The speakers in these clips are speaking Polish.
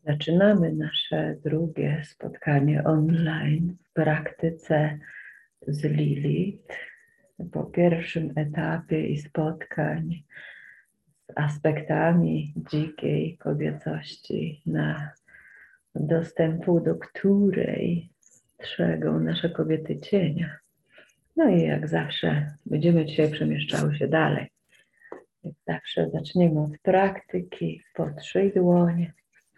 Zaczynamy nasze drugie spotkanie online w praktyce z Lilith. Po pierwszym etapie i spotkań z aspektami dzikiej kobiecości, na dostępu do której strzegą nasze kobiety cienia. No i jak zawsze będziemy dzisiaj przemieszczały się dalej. Jak zawsze zaczniemy od praktyki. Potrzyj dłonie.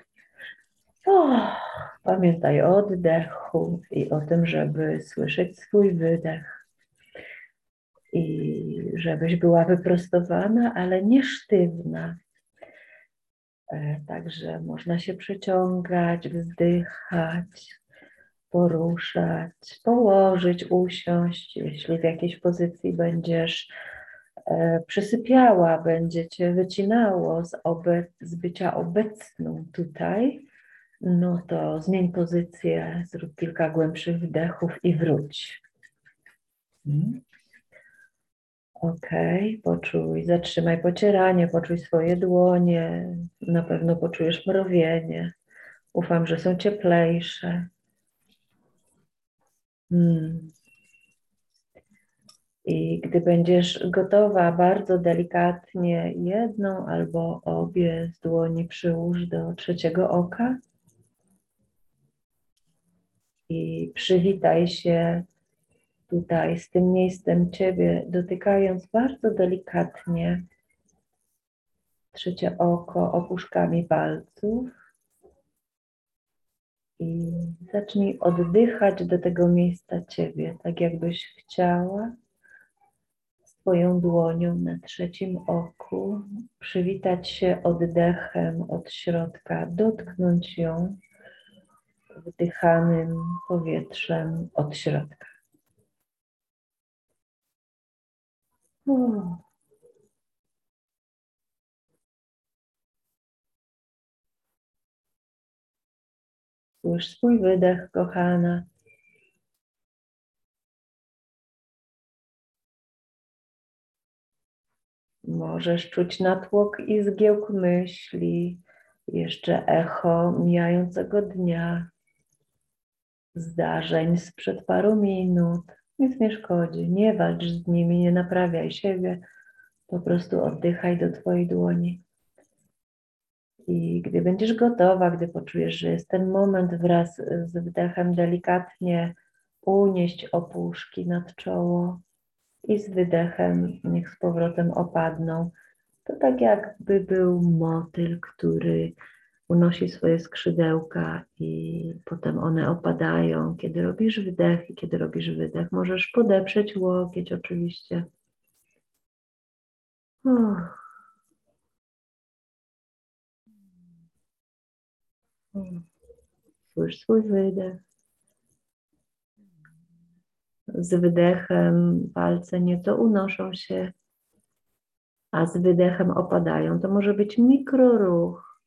Pamiętaj o oddechu i o tym, żeby słyszeć swój wydech i żebyś była wyprostowana, ale nie sztywna. Także można się przeciągać, wzdychać, poruszać, położyć, usiąść. Jeśli w jakiejś pozycji będziesz przysypiała, będzie cię wycinało z bycia obecną tutaj, no to zmień pozycję, zrób kilka głębszych wdechów i wróć. Ok, poczuj, zatrzymaj pocieranie, poczuj swoje dłonie, na pewno poczujesz mrowienie. Ufam, że są cieplejsze. I gdy będziesz gotowa, bardzo delikatnie jedną albo obie z dłoni przyłóż do trzeciego oka i przywitaj się tutaj z tym miejscem Ciebie, dotykając bardzo delikatnie trzecie oko opuszkami palców i zacznij oddychać do tego miejsca Ciebie, tak jakbyś chciała Twoją dłonią na trzecim oku przywitać się oddechem od środka, dotknąć ją wdychanym powietrzem od środka. Słysz swój wydech, kochana. Możesz czuć natłok i zgiełk myśli, jeszcze echo mijającego dnia, zdarzeń sprzed paru minut. Nic nie szkodzi, nie walcz z nimi, nie naprawiaj siebie, po prostu oddychaj do Twojej dłoni. I gdy będziesz gotowa, gdy poczujesz, że jest ten moment, wraz z wdechem delikatnie unieść opuszki nad czoło i z wydechem niech z powrotem opadną. To tak jakby był motyl, który unosi swoje skrzydełka i potem one opadają. Kiedy robisz wdech i kiedy robisz wydech, możesz podeprzeć łokieć oczywiście. Słysz swój wydech. Z wydechem palce nieco unoszą się, a z wydechem opadają. To może być mikroruch.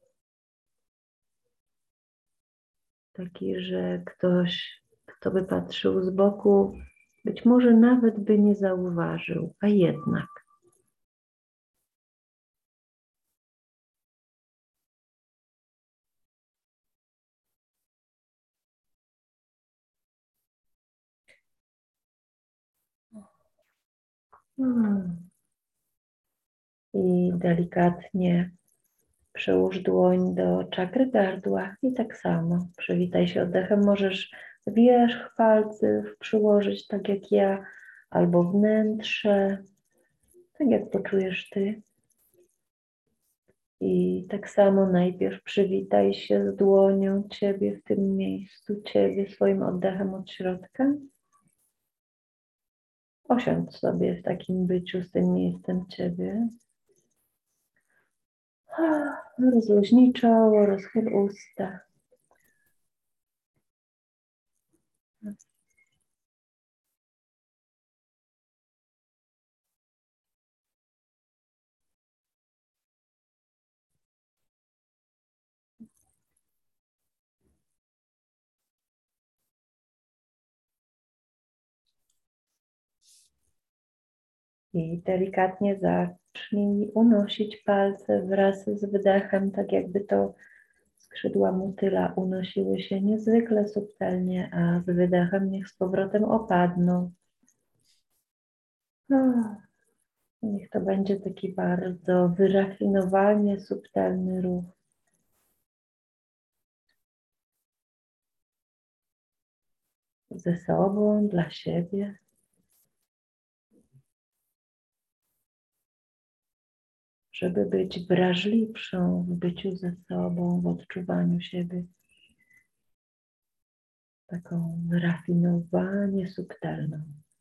Taki, że ktoś, kto by patrzył z boku, być może nawet by nie zauważył, a jednak. I delikatnie przełóż dłoń do czakry gardła i tak samo przywitaj się oddechem. Możesz wierzch palców przyłożyć tak jak ja, albo wnętrze, tak jak poczujesz Ty. I tak samo najpierw przywitaj się z dłonią Ciebie w tym miejscu, Ciebie swoim oddechem od środka. Osiądź sobie w takim byciu z tym miejscem Ciebie. Rozluźnij czoło, rozchyl usta. I delikatnie zacznij unosić palce wraz z wdechem, tak jakby to skrzydła motyla unosiły się niezwykle subtelnie, a z wydechem niech z powrotem opadną. Niech to będzie taki bardzo wyrafinowanie subtelny ruch. Ze sobą, dla siebie. Żeby być wrażliwszą w byciu ze sobą, w odczuwaniu siebie. Taką wyrafinowanie subtelną.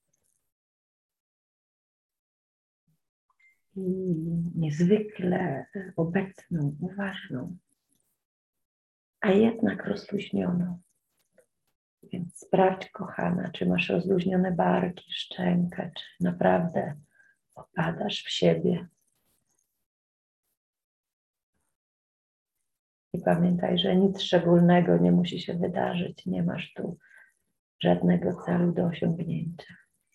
I niezwykle obecną, uważną, a jednak rozluźnioną. Więc sprawdź, kochana, czy masz rozluźnione barki, szczękę, czy naprawdę opadasz w siebie. I pamiętaj, że nic szczególnego nie musi się wydarzyć. Nie masz tu żadnego celu do osiągnięcia.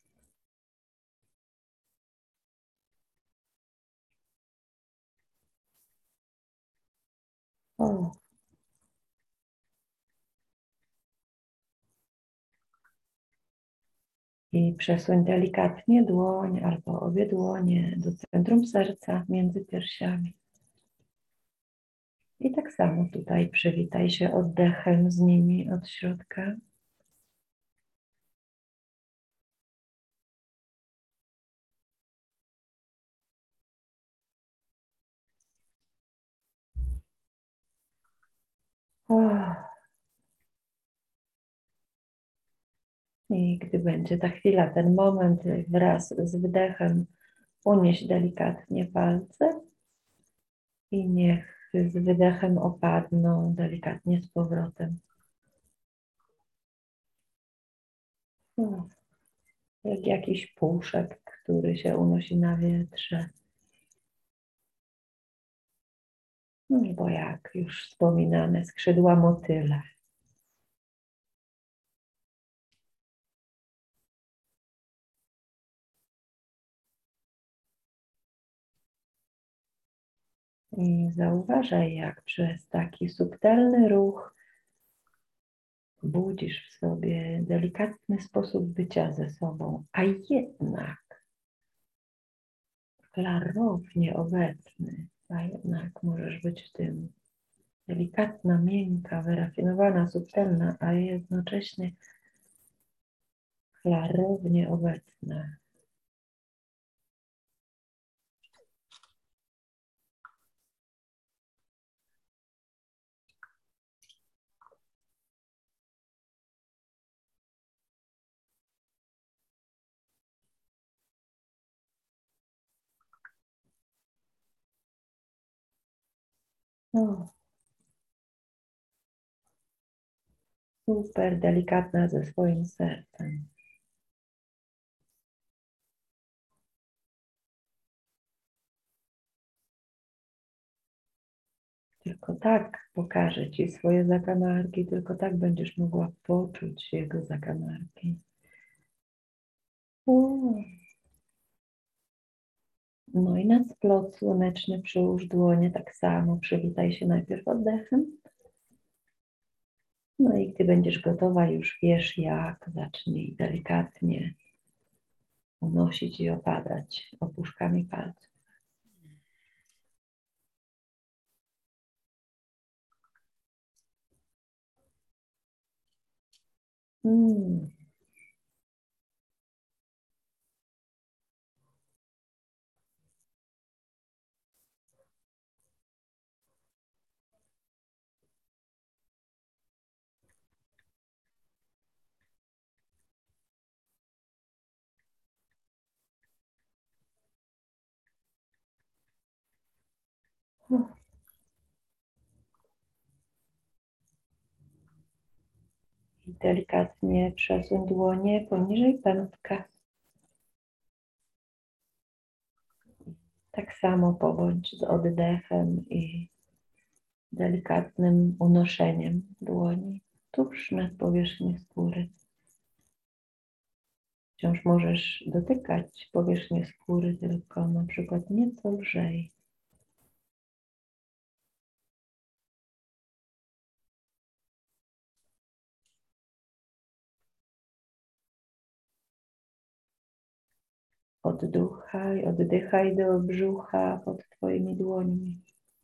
O. I przesuń delikatnie dłoń albo obie dłonie do centrum serca między piersiami. I tak samo tutaj przywitaj się oddechem z nimi od środka. I gdy będzie ta chwila, ten moment, wraz z wydechem unieś delikatnie palce i niech z wydechem opadną delikatnie z powrotem. Jak jakiś puszek, który się unosi na wietrze. Bo jak już wspominane, skrzydła motyla. I zauważaj, jak przez taki subtelny ruch budzisz w sobie delikatny sposób bycia ze sobą, a jednak klarownie obecny, a jednak możesz być w tym delikatna, miękka, wyrafinowana, subtelna, a jednocześnie klarownie obecna. O, super delikatna ze swoim sercem. Tylko tak pokaże Ci swoje zakamarki, tylko tak będziesz mogła poczuć jego zakamarki. No i na splot słoneczny przyłóż dłonie tak samo. Przywitaj się najpierw oddechem. No i gdy będziesz gotowa, już wiesz jak, zacznij delikatnie unosić i opadać opuszkami palców. I delikatnie przesuń dłonie poniżej pępka. Tak samo pobądź z oddechem i delikatnym unoszeniem dłoni tuż nad powierzchnię skóry. Wciąż możesz dotykać powierzchnię skóry, tylko na przykład nieco lżej. oddychaj do brzucha pod twoimi dłońmi.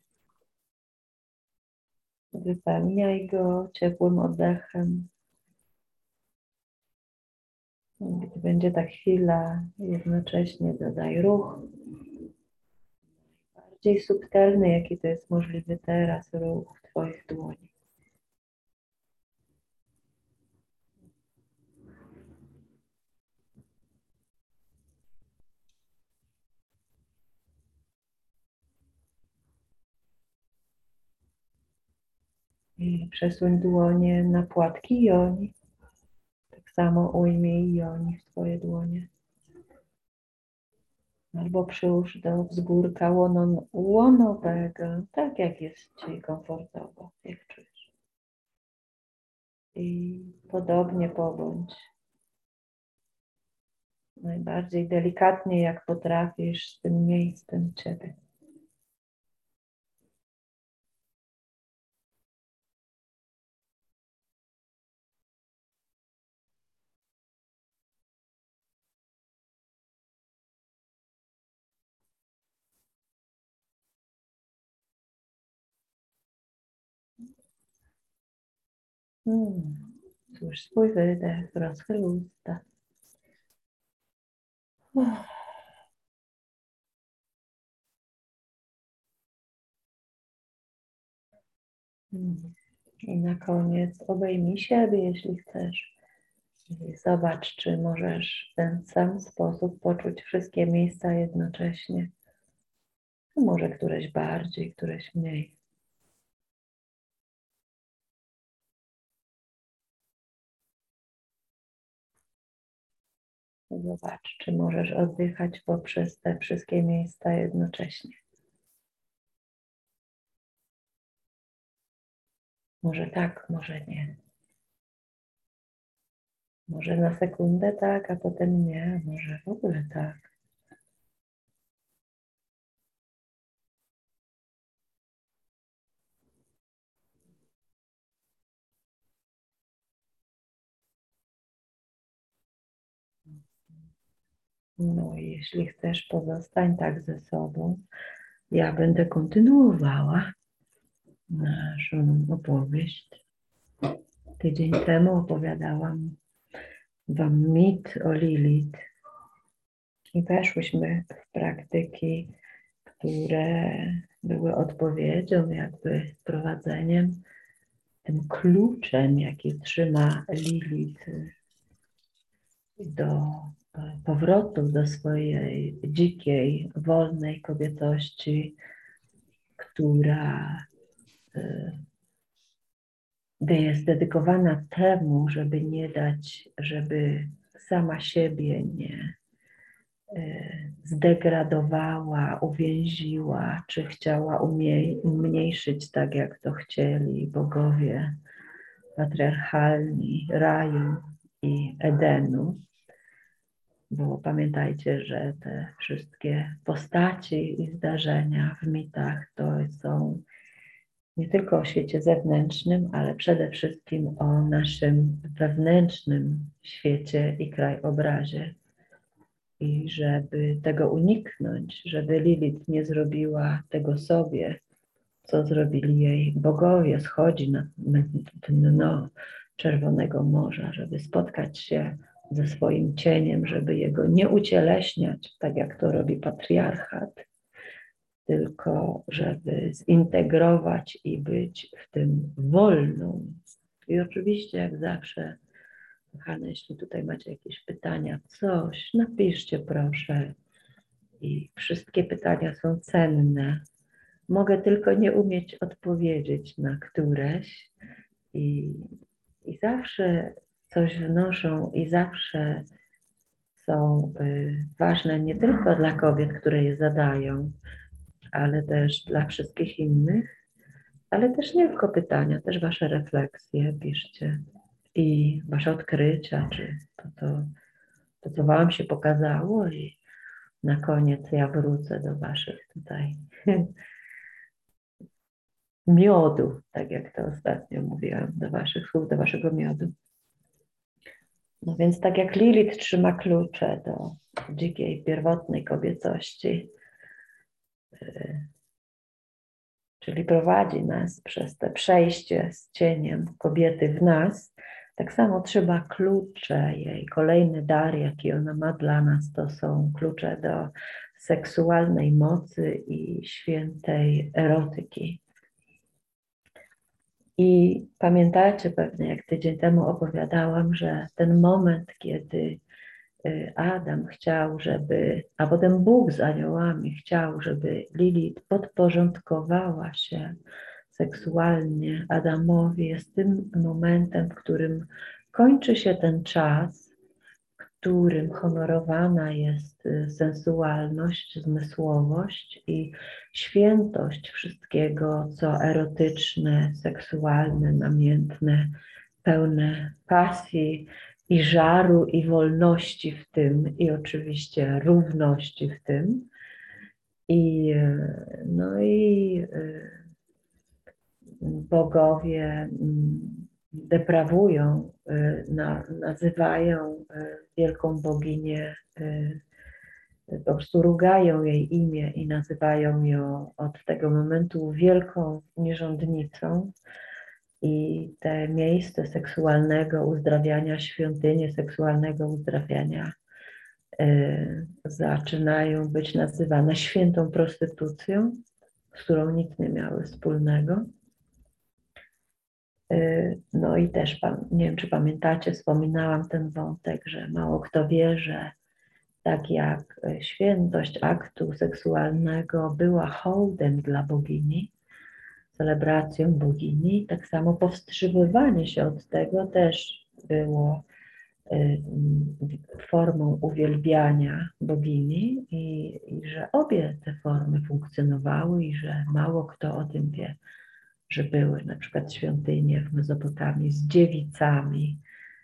Wypełniaj go ciepłym oddechem. Gdy będzie ta chwila, jednocześnie dodaj ruch. Bardziej subtelny, jaki to jest możliwy teraz, ruch w twoich dłoni. I przesuń dłonie na płatki joni. Tak samo ujmij joni w twoje dłonie. Albo przyłóż do wzgórka łonowego, tak jak jest ci komfortowo, jak czujesz. I podobnie pobądź. Najbardziej delikatnie, jak potrafisz, z tym miejscem ciebie. Słysz swój wydech, rozchyl usta. I na koniec obejmij siebie, jeśli chcesz. I zobacz, czy możesz w ten sam sposób poczuć wszystkie miejsca jednocześnie. Może któreś bardziej, któreś mniej. Zobacz, czy możesz oddychać poprzez te wszystkie miejsca jednocześnie. Może tak, może nie. Może na sekundę tak, a potem nie. Może w ogóle tak. No i jeśli chcesz, pozostań tak ze sobą. Ja będę kontynuowała naszą opowieść. Tydzień temu opowiadałam wam mit o Lilith i weszłyśmy w praktyki, które były odpowiedzią, jakby prowadzeniem, tym kluczem, jaki trzyma Lilith do powrotu do swojej dzikiej, wolnej kobiecości, która jest dedykowana temu, żeby nie dać, żeby sama siebie nie zdegradowała, uwięziła, czy chciała umniejszyć tak, jak to chcieli bogowie patriarchalni raju i Edenu. Bo pamiętajcie, że te wszystkie postaci i zdarzenia w mitach to są nie tylko o świecie zewnętrznym, ale przede wszystkim o naszym wewnętrznym świecie i krajobrazie. I żeby tego uniknąć, żeby Lilith nie zrobiła tego sobie, co zrobili jej bogowie, schodzi na dno Czerwonego Morza, żeby spotkać się ze swoim cieniem, żeby jego nie ucieleśniać, tak jak to robi patriarchat, tylko żeby zintegrować i być w tym wolną. I oczywiście, jak zawsze, kochane, jeśli tutaj macie jakieś pytania, coś, napiszcie proszę. I wszystkie pytania są cenne. Mogę tylko nie umieć odpowiedzieć na któreś i zawsze coś wnoszą i zawsze są ważne nie tylko dla kobiet, które je zadają, ale też dla wszystkich innych, ale też nie tylko pytania, też wasze refleksje piszcie i wasze odkrycia, czy to co wam się pokazało i na koniec ja wrócę do waszych tutaj miodu, tak jak to ostatnio mówiłam, do waszych słów, do waszego miodu. No więc tak jak Lilith trzyma klucze do dzikiej, pierwotnej kobiecości, czyli prowadzi nas przez te przejście z cieniem kobiety w nas, tak samo trzeba klucze jej. Kolejny dar, jaki ona ma dla nas, to są klucze do seksualnej mocy i świętej erotyki. I pamiętacie pewnie, jak tydzień temu opowiadałam, że ten moment, kiedy Adam chciał, a potem Bóg z aniołami chciał, żeby Lilith podporządkowała się seksualnie Adamowi, jest tym momentem, w którym kończy się ten czas, w którym honorowana jest sensualność, zmysłowość i świętość wszystkiego, co erotyczne, seksualne, namiętne, pełne pasji i żaru i wolności w tym i oczywiście równości w tym. I no i bogowie deprawują, nazywają wielką boginię, po prostu rugają jej imię i nazywają ją od tego momentu wielką nierządnicą. I te miejsce seksualnego uzdrawiania, świątynie seksualnego uzdrawiania zaczynają być nazywane świętą prostytucją, z którą nic nie miały wspólnego. No i też, nie wiem, czy pamiętacie, wspominałam ten wątek, że mało kto wie, że tak jak świętość aktu seksualnego była hołdem dla bogini, celebracją bogini, tak samo powstrzymywanie się od tego też było formą uwielbiania bogini i że obie te formy funkcjonowały i że mało kto o tym wie, że były na przykład świątynie w Mezopotamii z dziewicami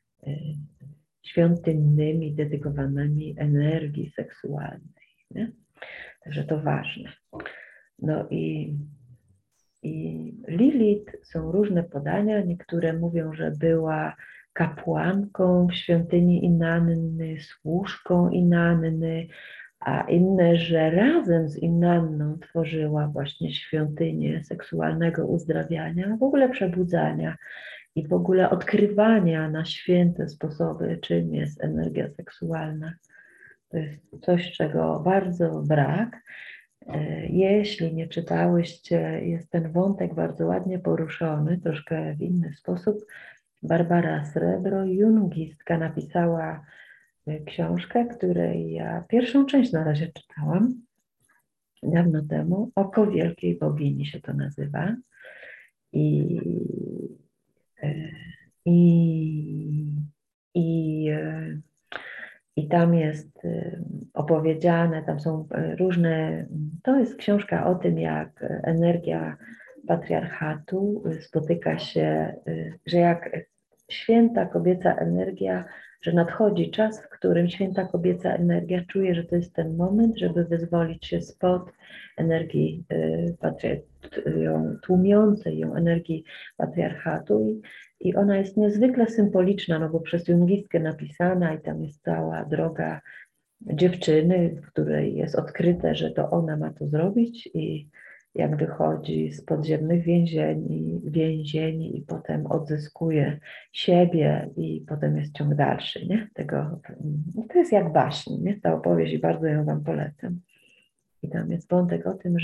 świątynnymi dedykowanymi energii seksualnej. Nie? Także to ważne. No i Lilith, są różne podania, niektóre mówią, że była kapłanką w świątyni Inanny, służką Inanny, a inne, że razem z Inanną tworzyła właśnie świątynię seksualnego uzdrawiania, w ogóle przebudzania i w ogóle odkrywania na święte sposoby, czym jest energia seksualna. To jest coś, czego bardzo brak. Jeśli nie czytałyście, jest ten wątek bardzo ładnie poruszony, troszkę w inny sposób. Barbara Srebro, jungistka, napisała książkę, której ja pierwszą część na razie czytałam dawno temu. Oko Wielkiej Bogini się to nazywa. I, i, i, i tam jest opowiedziane, tam są różne, to jest książka o tym, jak energia patriarchatu spotyka się, że jak święta kobieca energia, że nadchodzi czas, w którym święta kobieca energia czuje, że to jest ten moment, żeby wyzwolić się spod energii tłumiącej ją energii patriarchatu i ona jest niezwykle symboliczna, no bo przez jungistkę napisana i tam jest cała droga dziewczyny, w której jest odkryte, że to ona ma to zrobić i jak wychodzi z podziemnych więzieni i potem odzyskuje siebie i potem jest ciąg dalszy, nie? To jest jak baśń, nie? Ta opowieść i bardzo ją Wam polecam. I tam jest wątek o tym,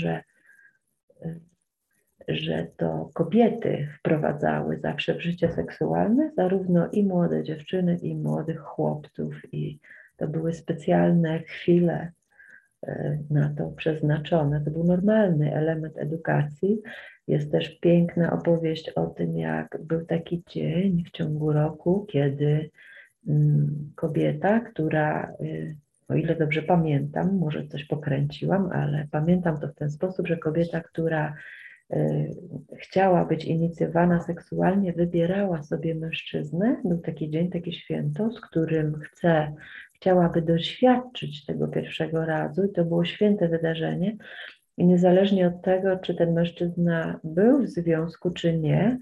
że to kobiety wprowadzały zawsze w życie seksualne, zarówno i młode dziewczyny, i młodych chłopców i to były specjalne chwile na to przeznaczone. To był normalny element edukacji. Jest też piękna opowieść o tym, jak był taki dzień w ciągu roku, kiedy kobieta, która, o ile dobrze pamiętam, może coś pokręciłam, ale pamiętam to w ten sposób, że kobieta, która chciała być inicjowana seksualnie, wybierała sobie mężczyznę. Był taki dzień, takie święto, z którym chciałaby doświadczyć tego pierwszego razu i to było święte wydarzenie. I niezależnie od tego, czy ten mężczyzna był w związku, czy nie,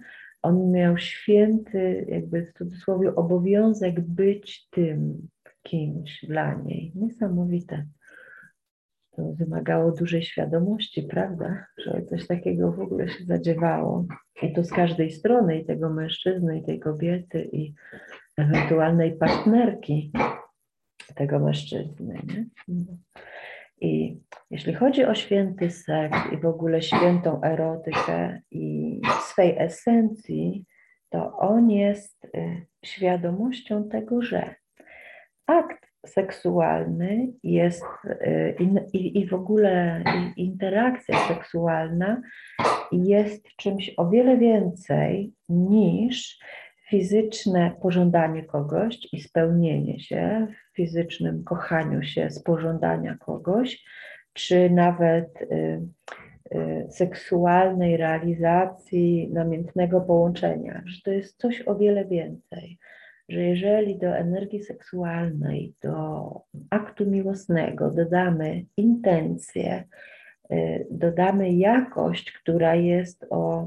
on miał święty, jakby w cudzysłowie, obowiązek być tym kimś dla niej. Niesamowite. To wymagało dużej świadomości, prawda? Że coś takiego w ogóle się zadziewało. I to z każdej strony, i tego mężczyzny, i tej kobiety, i ewentualnej partnerki tego mężczyzny. Nie? I jeśli chodzi o święty seks i w ogóle świętą erotykę i w swej esencji, to on jest świadomością tego, że akt seksualny jest i w ogóle interakcja seksualna jest czymś o wiele więcej niż fizyczne pożądanie kogoś i spełnienie się w fizycznym kochaniu się z pożądania kogoś, czy nawet seksualnej realizacji namiętnego połączenia, że to jest coś o wiele więcej, że jeżeli do energii seksualnej, do aktu miłosnego dodamy intencję, dodamy jakość, która jest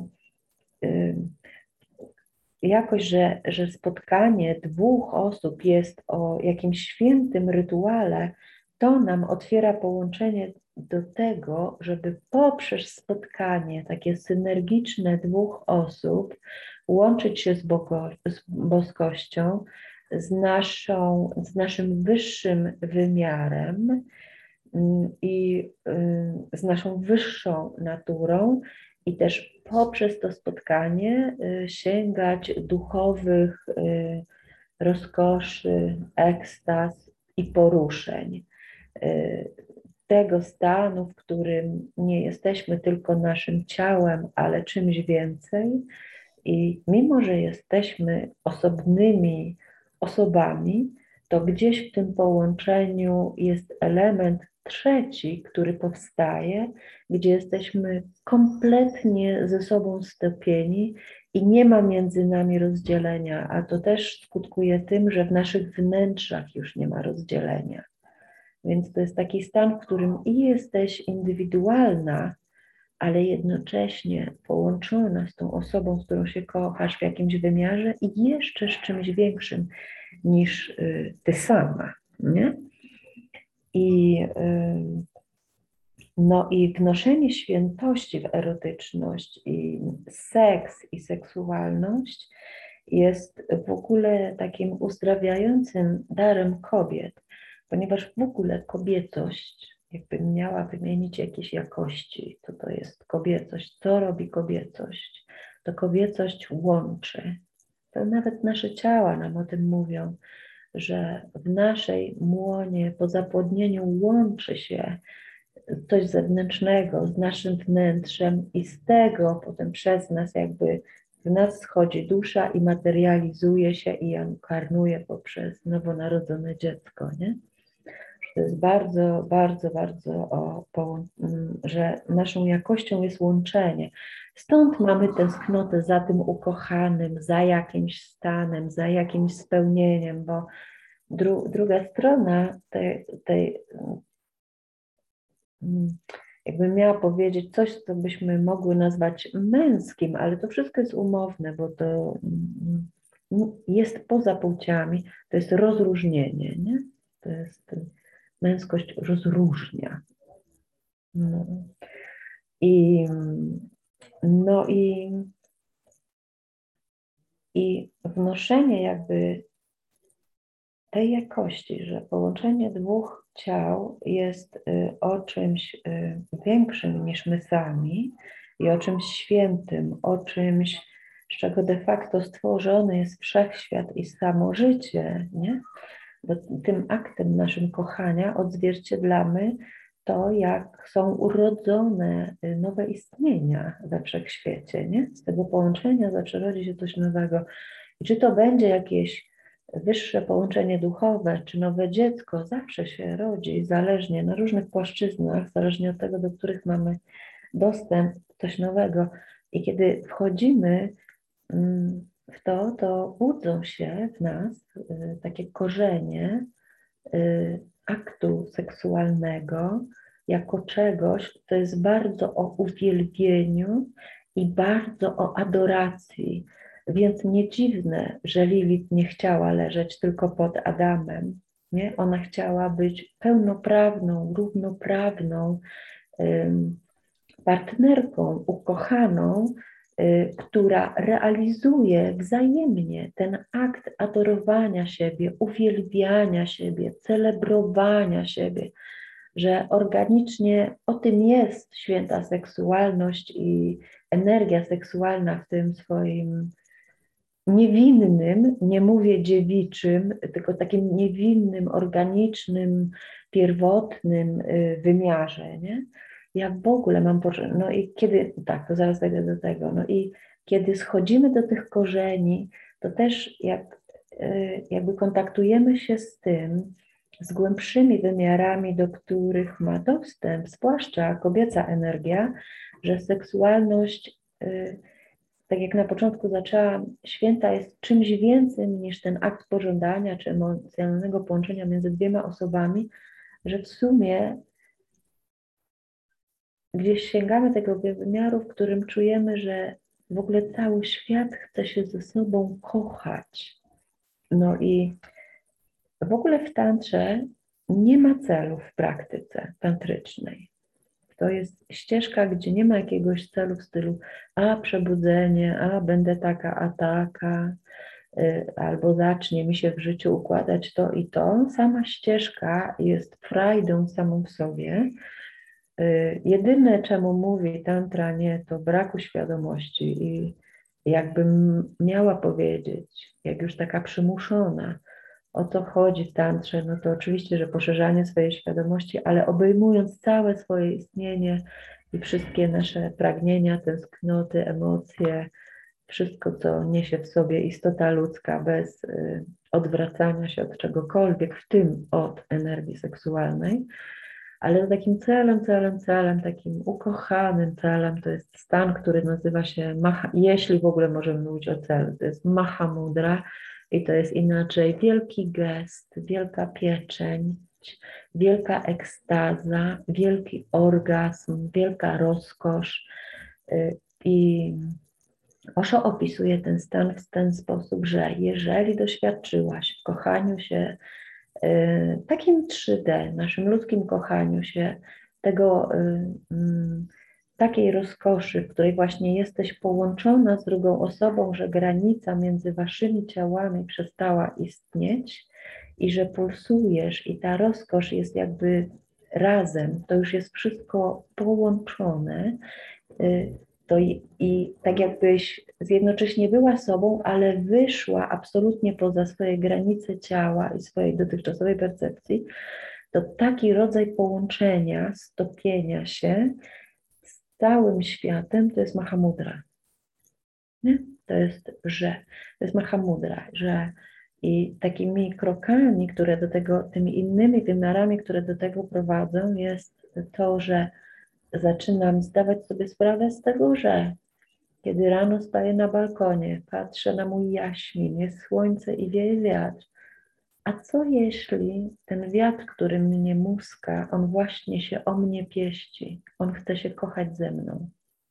jakość, że spotkanie dwóch osób jest o jakimś świętym rytuale, to nam otwiera połączenie do tego, żeby poprzez spotkanie takie synergiczne dwóch osób łączyć się z boskością, z naszym wyższym wymiarem i z naszą wyższą naturą i też poprzez to spotkanie sięgać duchowych rozkoszy, ekstaz i poruszeń. Tego stanu, w którym nie jesteśmy tylko naszym ciałem, ale czymś więcej. I mimo, że jesteśmy osobnymi osobami, to gdzieś w tym połączeniu jest element trzeci, który powstaje, gdzie jesteśmy kompletnie ze sobą stopieni i nie ma między nami rozdzielenia, a to też skutkuje tym, że w naszych wnętrzach już nie ma rozdzielenia. Więc to jest taki stan, w którym i jesteś indywidualna, ale jednocześnie połączona z tą osobą, z którą się kochasz w jakimś wymiarze i jeszcze z czymś większym niż ty sama. Nie? No i wnoszenie świętości w erotyczność i seks i seksualność jest w ogóle takim uzdrawiającym darem kobiet, ponieważ w ogóle kobiecość, jakbym miała wymienić jakieś jakości, to jest kobiecość. Co robi kobiecość? To kobiecość łączy. To nawet nasze ciała nam o tym mówią, że w naszej młonie po zapłodnieniu łączy się coś zewnętrznego z naszym wnętrzem i z tego potem przez nas jakby w nas schodzi dusza i materializuje się i inkarnuje poprzez nowonarodzone dziecko, nie? To jest bardzo, bardzo, bardzo że naszą jakością jest łączenie. Stąd mamy tęsknotę za tym ukochanym, za jakimś stanem, za jakimś spełnieniem, bo druga strona tej jakbym miała powiedzieć coś, co byśmy mogły nazwać męskim, ale to wszystko jest umowne, bo to jest poza płciami, to jest rozróżnienie, nie? To jest męskość rozróżnia. No. I, no i wnoszenie jakby tej jakości, że połączenie dwóch ciał jest o czymś większym niż my sami i o czymś świętym, o czymś, z czego de facto stworzony jest wszechświat i samo życie, nie? Bo tym aktem naszym kochania odzwierciedlamy to, jak są urodzone nowe istnienia we wszechświecie, nie? Z tego połączenia zawsze rodzi się coś nowego. I czy to będzie jakieś wyższe połączenie duchowe, czy nowe dziecko, zawsze się rodzi, zależnie na różnych płaszczyznach, zależnie od tego, do których mamy dostęp, coś nowego. I kiedy wchodzimy w to budzą się w nas takie korzenie aktu seksualnego jako czegoś, co jest bardzo o uwielbieniu i bardzo o adoracji. Więc nie dziwne, że Lilith nie chciała leżeć tylko pod Adamem. Nie? Ona chciała być pełnoprawną, równoprawną partnerką, ukochaną, która realizuje wzajemnie ten akt adorowania siebie, uwielbiania siebie, celebrowania siebie, że organicznie o tym jest święta seksualność i energia seksualna w tym swoim niewinnym, nie mówię dziewiczym, tylko takim niewinnym, organicznym, pierwotnym wymiarze, nie? Ja w ogóle mam, no i kiedy, tak, to zaraz dojdę do tego, no i kiedy schodzimy do tych korzeni, to też jakby kontaktujemy się z tym, z głębszymi wymiarami, do których ma dostęp, zwłaszcza kobieca energia, że seksualność, tak jak na początku zaczęłam, święta jest czymś więcej niż ten akt pożądania czy emocjonalnego połączenia między dwiema osobami, że w sumie gdzieś sięgamy tego wymiaru, w którym czujemy, że w ogóle cały świat chce się ze sobą kochać. No i w ogóle w tantrze nie ma celu w praktyce tantrycznej. To jest ścieżka, gdzie nie ma jakiegoś celu w stylu przebudzenie, będę taka, taka, albo zacznie mi się w życiu układać to i to. Sama ścieżka jest frajdą samą w sobie. Jedyne, czemu mówi tantra nie, to braku świadomości i jakbym miała powiedzieć, jak już taka przymuszona, o co chodzi w tantrze, no to oczywiście, że poszerzanie swojej świadomości, ale obejmując całe swoje istnienie i wszystkie nasze pragnienia, tęsknoty, emocje, wszystko, co niesie w sobie istota ludzka, bez odwracania się od czegokolwiek, w tym od energii seksualnej, ale takim celem, takim ukochanym celem, to jest stan, który nazywa się, jeśli w ogóle możemy mówić o celu, to jest Mahamudra i to jest inaczej wielki gest, wielka pieczęć, wielka ekstaza, wielki orgazm, wielka rozkosz. I Osho opisuje ten stan w ten sposób, że jeżeli doświadczyłaś w kochaniu się, takim 3D, naszym ludzkim kochaniu się, takiej rozkoszy, w której właśnie jesteś połączona z drugą osobą, że granica między waszymi ciałami przestała istnieć i że pulsujesz i ta rozkosz jest jakby razem, to już jest wszystko połączone, to i tak jakbyś jednocześnie była sobą, ale wyszła absolutnie poza swoje granice ciała i swojej dotychczasowej percepcji, to taki rodzaj połączenia, stopienia się z całym światem to jest Mahamudra. Nie? To jest Mahamudra, że i takimi krokami, które do tego, tymi innymi wymiarami, które do tego prowadzą, jest to, że zaczynam zdawać sobie sprawę z tego, że kiedy rano staję na balkonie, patrzę na mój jaśmin, jest słońce i wieje wiatr, a co jeśli ten wiatr, który mnie muska, on właśnie się o mnie pieści, on chce się kochać ze mną.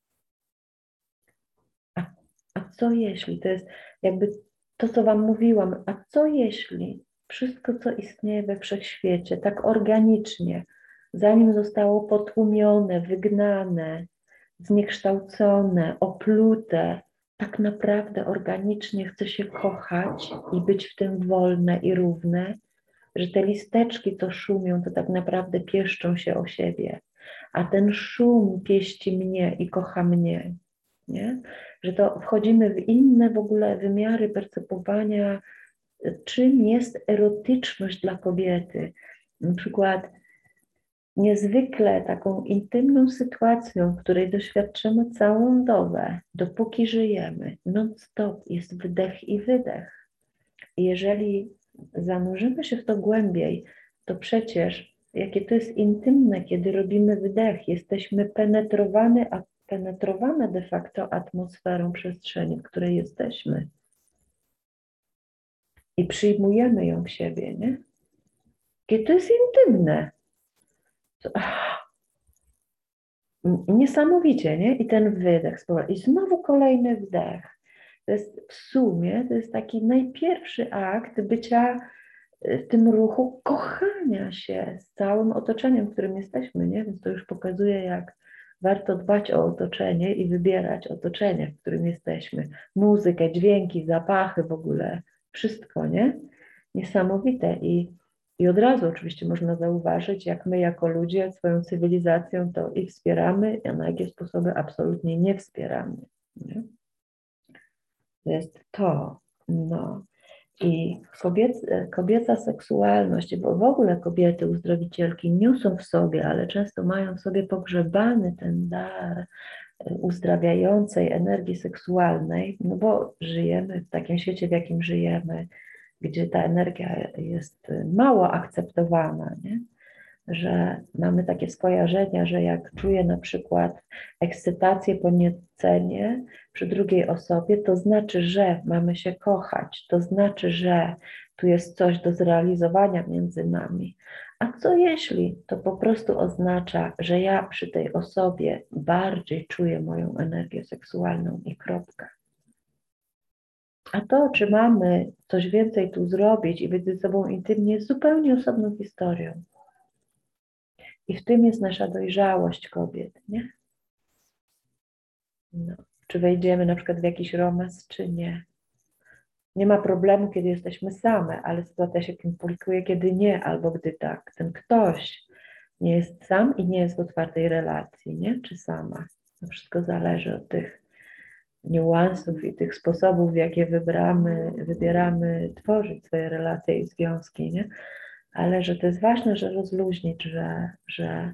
A co jeśli, to jest jakby to, co wam mówiłam, a co jeśli wszystko, co istnieje we wszechświecie, tak organicznie, zanim zostało potłumione, wygnane, zniekształcone, oplute, tak naprawdę organicznie chce się kochać i być w tym wolne i równe, że te listeczki, co szumią, to tak naprawdę pieszczą się o siebie, a ten szum pieści mnie i kocha mnie, nie? Że to wchodzimy w inne w ogóle wymiary percepowania, czym jest erotyczność dla kobiety. Na przykład niezwykle taką intymną sytuacją, w której doświadczymy całą dobę, dopóki żyjemy, non-stop jest wdech i wydech. I jeżeli zanurzymy się w to głębiej, to przecież jakie to jest intymne, kiedy robimy wdech, jesteśmy penetrowane de facto atmosferą przestrzeni, w której jesteśmy. I przyjmujemy ją w siebie, nie? Jakie to jest intymne. Niesamowicie, nie? I ten wydech. I znowu kolejny wdech. To jest w sumie, to jest taki najpierwszy akt bycia w tym ruchu kochania się z całym otoczeniem, w którym jesteśmy, nie? Więc to już pokazuje, jak warto dbać o otoczenie i wybierać otoczenie, w którym jesteśmy. Muzykę, dźwięki, zapachy w ogóle, wszystko, nie? Niesamowite. I od razu oczywiście można zauważyć, jak my jako ludzie swoją cywilizacją to i wspieramy, a na jakie sposoby absolutnie nie wspieramy. Nie? To jest to. No. I kobieca seksualność, bo w ogóle kobiety uzdrowicielki niosą w sobie, ale często mają w sobie pogrzebany ten dar uzdrawiającej energii seksualnej, no bo żyjemy w takim świecie, w jakim żyjemy, gdzie ta energia jest mało akceptowana, nie? Że mamy takie skojarzenia, że jak czuję na przykład ekscytację, podniecenie przy drugiej osobie, to znaczy, że mamy się kochać, to znaczy, że tu jest coś do zrealizowania między nami. A co jeśli to po prostu oznacza, że ja przy tej osobie bardziej czuję moją energię seksualną i kropka. A to, czy mamy coś więcej tu zrobić i być ze sobą intymnie, jest zupełnie osobną historią. I w tym jest nasza dojrzałość kobiet, nie? No. Czy wejdziemy na przykład w jakiś romans, czy nie. Nie ma problemu, kiedy jesteśmy same, ale sytuacja się komplikuje, kiedy nie, albo gdy tak. Ten ktoś nie jest sam i nie jest w otwartej relacji, nie? Czy sama. To wszystko zależy od tych niuansów i tych sposobów, w jakie wybieramy tworzyć swoje relacje i związki, nie? Ale że to jest ważne, że rozluźnić, że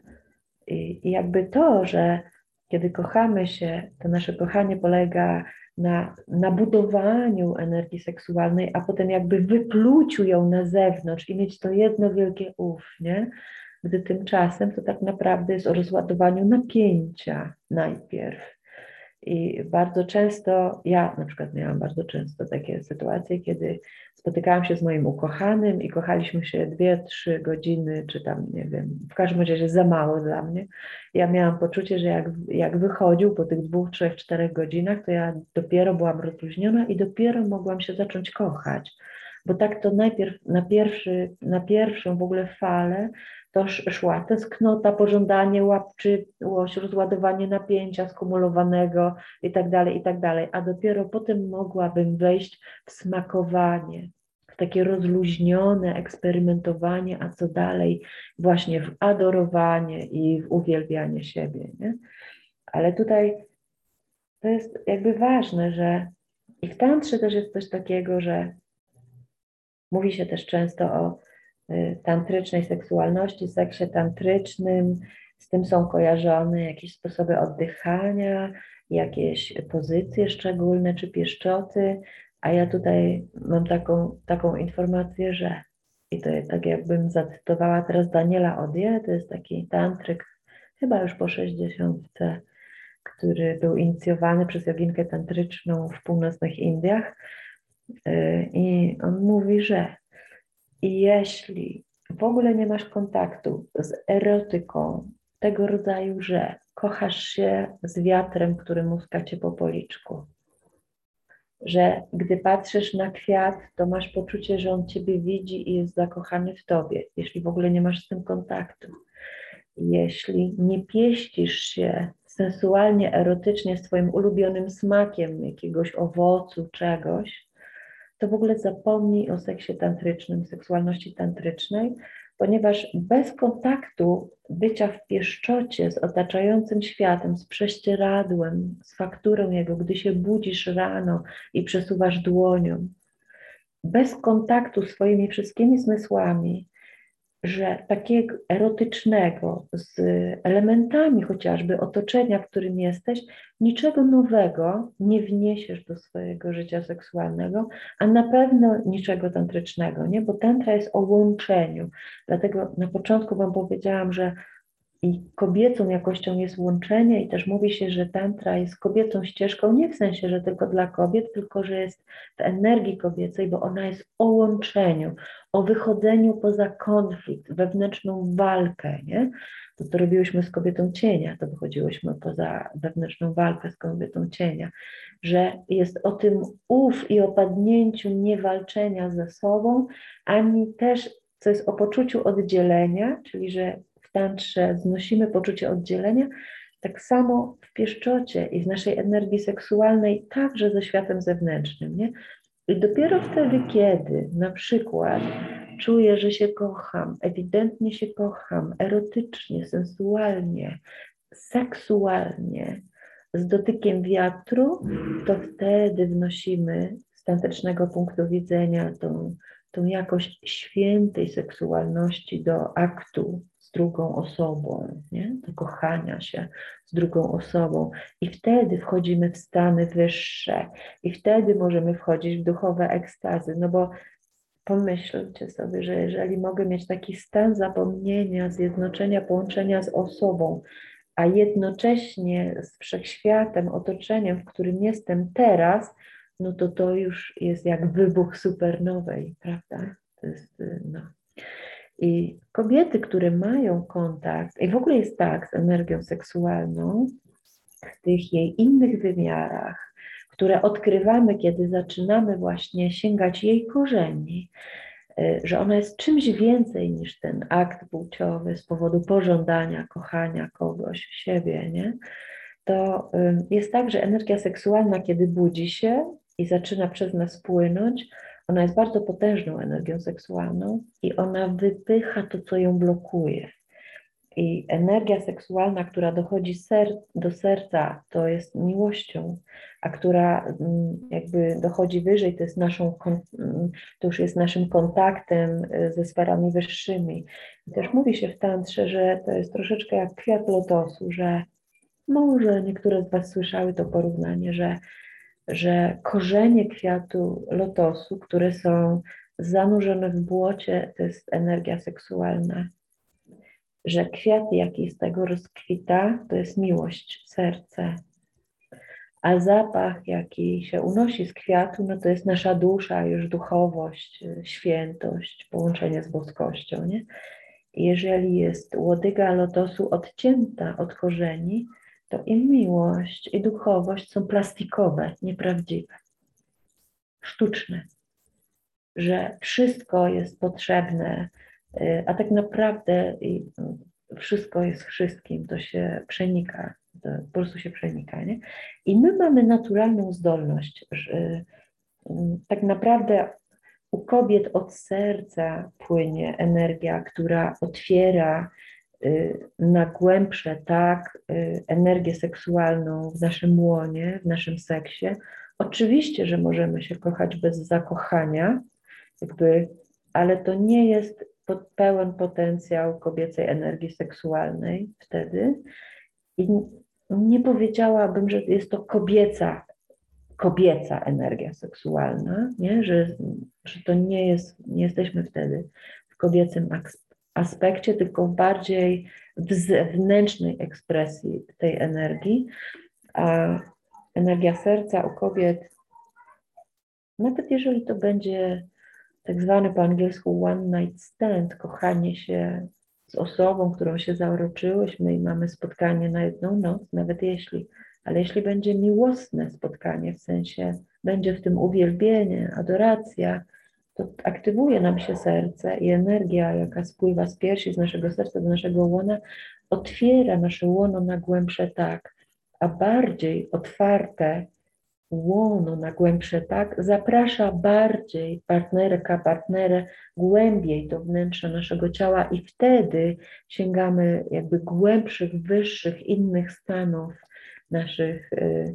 i jakby to, że kiedy kochamy się, to nasze kochanie polega na budowaniu energii seksualnej, a potem jakby wypluciu ją na zewnątrz i mieć to jedno wielkie nie? Gdy tymczasem to tak naprawdę jest o rozładowaniu napięcia najpierw. I bardzo często, ja na przykład miałam bardzo często takie sytuacje, kiedy spotykałam się z moim ukochanym i kochaliśmy się 2-3 godziny, czy tam, nie wiem, w każdym razie za mało dla mnie. Ja miałam poczucie, że jak wychodził po tych 2, 3, 4 godzinach, to ja dopiero byłam rozluźniona i dopiero mogłam się zacząć kochać. Bo tak to najpierw na pierwszą w ogóle falę to szła tęsknota, pożądanie, łapczyłość, rozładowanie napięcia skumulowanego i tak dalej, a dopiero potem mogłabym wejść w smakowanie, w takie rozluźnione eksperymentowanie, a co dalej właśnie w adorowanie i w uwielbianie siebie, nie? Ale tutaj to jest jakby ważne, że i w tantrze też jest coś takiego, że mówi się też często o tantrycznej seksualności, seksie tantrycznym, z tym są kojarzone jakieś sposoby oddychania, jakieś pozycje szczególne czy pieszczoty, a ja tutaj mam taką informację, że i to tak jakbym zacytowała teraz Daniela Odie, to jest taki tantryk chyba już po 60, który był inicjowany przez joginkę tantryczną w północnych Indiach i on mówi, że jeśli w ogóle nie masz kontaktu z erotyką tego rodzaju, że kochasz się z wiatrem, który muska cię po policzku, że gdy patrzysz na kwiat, to masz poczucie, że on ciebie widzi i jest zakochany w tobie, jeśli w ogóle nie masz z tym kontaktu. Jeśli nie pieścisz się sensualnie, erotycznie z twoim ulubionym smakiem jakiegoś owocu, czegoś, to w ogóle zapomnij o seksie tantrycznym, seksualności tantrycznej, ponieważ bez kontaktu bycia w pieszczocie z otaczającym światem, z prześcieradłem, z fakturą jego, gdy się budzisz rano i przesuwasz dłonią, bez kontaktu z swoimi wszystkimi zmysłami, że takiego erotycznego, z elementami chociażby otoczenia, w którym jesteś, niczego nowego nie wniesiesz do swojego życia seksualnego, a na pewno niczego tantrycznego, nie? Bo tantra jest o łączeniu. Dlatego na początku wam powiedziałam, że I kobiecą jakością jest łączenie i też mówi się, że tantra jest kobiecą ścieżką, nie w sensie, że tylko dla kobiet, tylko że jest w energii kobiecej, bo ona jest o łączeniu, o wychodzeniu poza konflikt, wewnętrzną walkę, nie? To, co robiłyśmy z kobietą cienia, to wychodziłyśmy poza wewnętrzną walkę z kobietą cienia, że jest o tym i opadnięciu niewalczenia ze sobą, ani też, co jest o poczuciu oddzielenia, czyli że w tantrze znosimy poczucie oddzielenia, tak samo w pieszczocie i w naszej energii seksualnej, także ze światem zewnętrznym, nie? I dopiero wtedy, kiedy na przykład czuję, że się kocham, ewidentnie się kocham, erotycznie, sensualnie, seksualnie, z dotykiem wiatru, to wtedy wnosimy z tantrycznego punktu widzenia tą jakość świętej seksualności do aktu z drugą osobą, nie? Do kochania się z drugą osobą. I wtedy wchodzimy w stany wyższe i wtedy możemy wchodzić w duchowe ekstazy, no bo pomyślcie sobie, że jeżeli mogę mieć taki stan zapomnienia, zjednoczenia, połączenia z osobą, a jednocześnie z wszechświatem, otoczeniem, w którym jestem teraz, no to już jest jak wybuch supernowej, prawda? To jest, no. I kobiety, które mają kontakt, i w ogóle jest tak z energią seksualną, w tych jej innych wymiarach, które odkrywamy, kiedy zaczynamy właśnie sięgać jej korzeni, że ona jest czymś więcej niż ten akt płciowy z powodu pożądania, kochania kogoś, siebie, nie? To jest tak, że energia seksualna, kiedy budzi się i zaczyna przez nas płynąć, ona jest bardzo potężną energią seksualną i ona wypycha to, co ją blokuje. I energia seksualna, która dochodzi do serca, to jest miłością, a która jakby dochodzi wyżej, to jest to już jest naszym kontaktem ze sferami wyższymi. I też mówi się w tantrze, że to jest troszeczkę jak kwiat lotosu, że może niektóre z Was słyszały to porównanie, że korzenie kwiatu lotosu, które są zanurzone w błocie, to jest energia seksualna, że kwiat, jaki z tego rozkwita, to jest miłość, serce, a zapach, jaki się unosi z kwiatu, no to jest nasza dusza, już duchowość, świętość, połączenie z boskością, nie? Jeżeli jest łodyga lotosu odcięta od korzeni, to i miłość, i duchowość są plastikowe, nieprawdziwe, sztuczne, że wszystko jest potrzebne, a tak naprawdę wszystko jest wszystkim, to się przenika, to po prostu się przenika, nie? I my mamy naturalną zdolność, że tak naprawdę u kobiet od serca płynie energia, która otwiera na głębsze, tak, energię seksualną w naszym łonie, w naszym seksie. Oczywiście, że możemy się kochać bez zakochania, ale to nie jest pełen potencjał kobiecej energii seksualnej wtedy. I nie powiedziałabym, że jest to kobieca energia seksualna, nie? Że to nie jesteśmy wtedy w kobiecym aspekcie, tylko bardziej w zewnętrznej ekspresji tej energii, a energia serca u kobiet, nawet jeżeli to będzie tak zwany po angielsku one night stand, kochanie się z osobą, którą się zauroczyłyśmy i mamy spotkanie na jedną noc, ale jeśli będzie miłosne spotkanie, w sensie będzie w tym uwielbienie, adoracja, to aktywuje nam się serce i energia, jaka spływa z piersi, z naszego serca do naszego łona, otwiera nasze łono na głębsze tak, a bardziej otwarte łono na głębsze tak, zaprasza bardziej partnerę głębiej do wnętrza naszego ciała i wtedy sięgamy jakby głębszych, wyższych, innych stanów naszych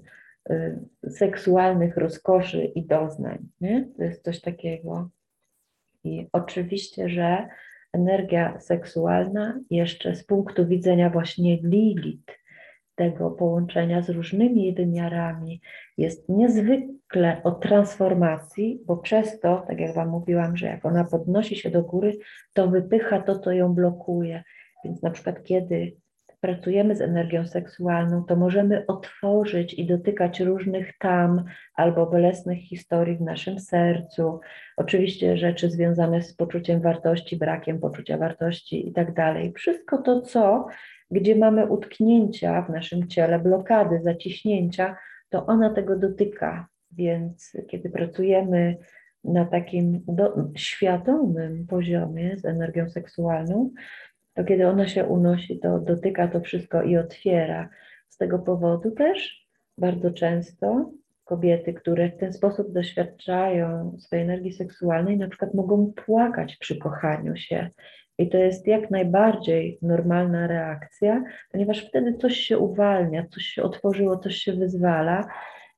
seksualnych rozkoszy i doznań. Nie? To jest coś takiego. I oczywiście, że energia seksualna jeszcze z punktu widzenia właśnie Lilith, tego połączenia z różnymi wymiarami jest niezwykle o transformacji, bo przez to, tak jak Wam mówiłam, że jak ona podnosi się do góry, to wypycha to, co ją blokuje. Więc na przykład kiedy pracujemy z energią seksualną, to możemy otworzyć i dotykać różnych tam albo bolesnych historii w naszym sercu. Oczywiście rzeczy związane z poczuciem wartości, brakiem poczucia wartości i tak dalej. Wszystko to, gdzie mamy utknięcia w naszym ciele, blokady, zaciśnięcia, to ona tego dotyka. Więc kiedy pracujemy na takim świadomym poziomie z energią seksualną, to kiedy ona się unosi, to dotyka to wszystko i otwiera. Z tego powodu też bardzo często kobiety, które w ten sposób doświadczają swojej energii seksualnej, na przykład mogą płakać przy kochaniu się. I to jest jak najbardziej normalna reakcja, ponieważ wtedy coś się uwalnia, coś się otworzyło, coś się wyzwala.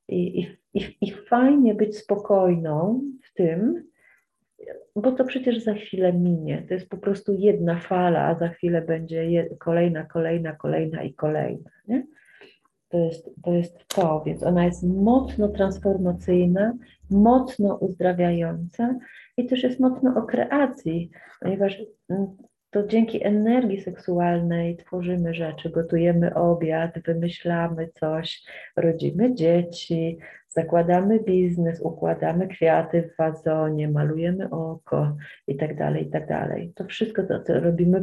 I fajnie być spokojną w tym, bo to przecież za chwilę minie. To jest po prostu jedna fala, a za chwilę będzie kolejna, kolejna, kolejna i kolejna. Nie? To jest to, więc ona jest mocno transformacyjna, mocno uzdrawiająca i też jest mocno o kreacji, ponieważ to dzięki energii seksualnej tworzymy rzeczy, gotujemy obiad, wymyślamy coś, rodzimy dzieci, zakładamy biznes, układamy kwiaty w wazonie, malujemy oko i tak dalej, i tak dalej. To wszystko to robimy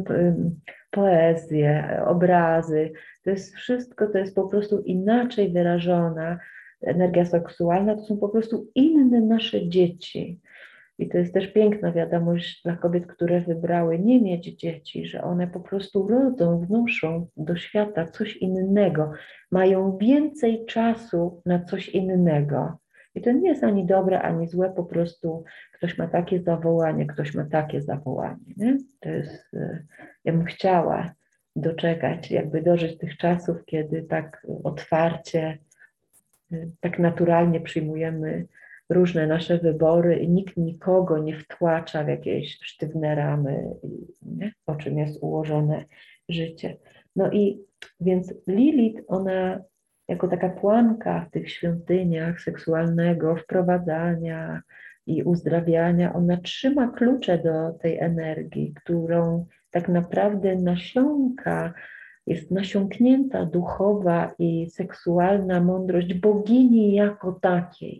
poezję, obrazy, to jest wszystko, to jest po prostu inaczej wyrażona energia seksualna, to są po prostu inne nasze dzieci. I to jest też piękna wiadomość dla kobiet, które wybrały nie mieć dzieci, że one po prostu rodzą, wnoszą do świata coś innego, mają więcej czasu na coś innego. I to nie jest ani dobre, ani złe, po prostu ktoś ma takie zawołanie, ktoś ma takie zawołanie. Nie? To jest, ja bym chciała doczekać, jakby dożyć tych czasów, kiedy tak otwarcie, tak naturalnie przyjmujemy różne nasze wybory i nikt nikogo nie wtłacza w jakieś sztywne ramy, nie? O czym jest ułożone życie. No i więc Lilith, ona jako taka płanka w tych świątyniach seksualnego wprowadzania i uzdrawiania, ona trzyma klucze do tej energii, którą tak naprawdę nasiąka, jest nasiąknięta duchowa i seksualna mądrość bogini jako takiej.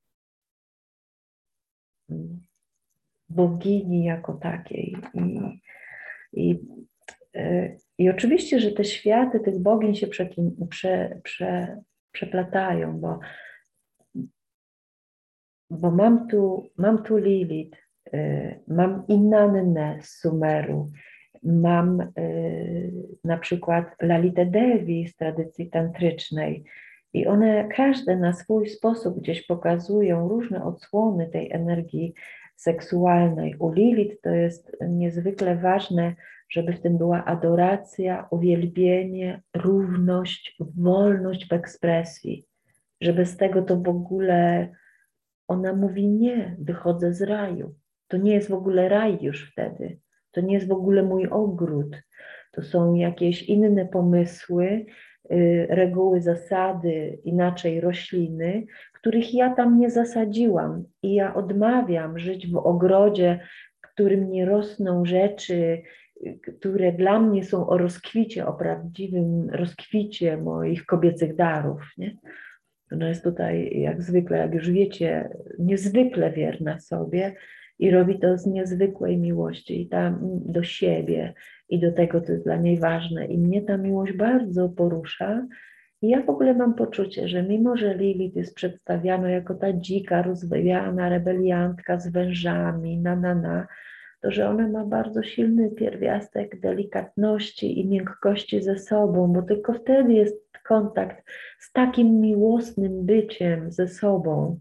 Bogini jako takiej. I, i oczywiście, że te światy tych bogiń się przeplatają, bo mam tu Lilith, mam Inannę z Sumeru, mam na przykład Lalitę Devi z tradycji tantrycznej i one każde na swój sposób gdzieś pokazują różne odsłony tej energii seksualnej. U Lilith to jest niezwykle ważne, żeby w tym była adoracja, uwielbienie, równość, wolność w ekspresji, że bez tego to w ogóle ona mówi nie, wychodzę z raju. To nie jest w ogóle raj już wtedy. To nie jest w ogóle mój ogród. To są jakieś inne pomysły, reguły, zasady, inaczej rośliny, których ja tam nie zasadziłam. I ja odmawiam żyć w ogrodzie, w którym nie rosną rzeczy, które dla mnie są o rozkwicie, o prawdziwym rozkwicie moich kobiecych darów. Nie? Ona jest tutaj, jak zwykle, jak już wiecie, niezwykle wierna sobie i robi to z niezwykłej miłości i tam do siebie i do tego, co jest dla niej ważne. I mnie ta miłość bardzo porusza. I ja w ogóle mam poczucie, że mimo, że Lilith jest przedstawiana jako ta dzika, rozwijana rebeliantka z wężami, to że ona ma bardzo silny pierwiastek delikatności i miękkości ze sobą, bo tylko wtedy jest kontakt z takim miłosnym byciem ze sobą,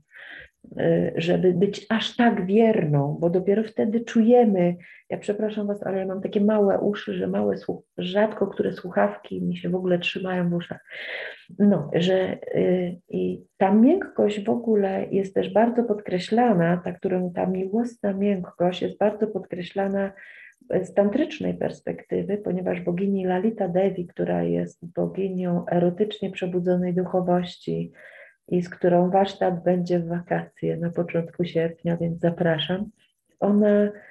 żeby być aż tak wierną, bo dopiero wtedy czujemy, ja przepraszam Was, ale ja mam takie małe uszy, że rzadko które słuchawki mi się w ogóle trzymają w uszach. No, że i ta miękkość w ogóle jest też bardzo podkreślana, ta miłosna miękkość jest bardzo podkreślana z tantrycznej perspektywy, ponieważ bogini Lalita Devi, która jest boginią erotycznie przebudzonej duchowości i z którą warsztat będzie w wakacje na początku sierpnia, więc zapraszam. Ona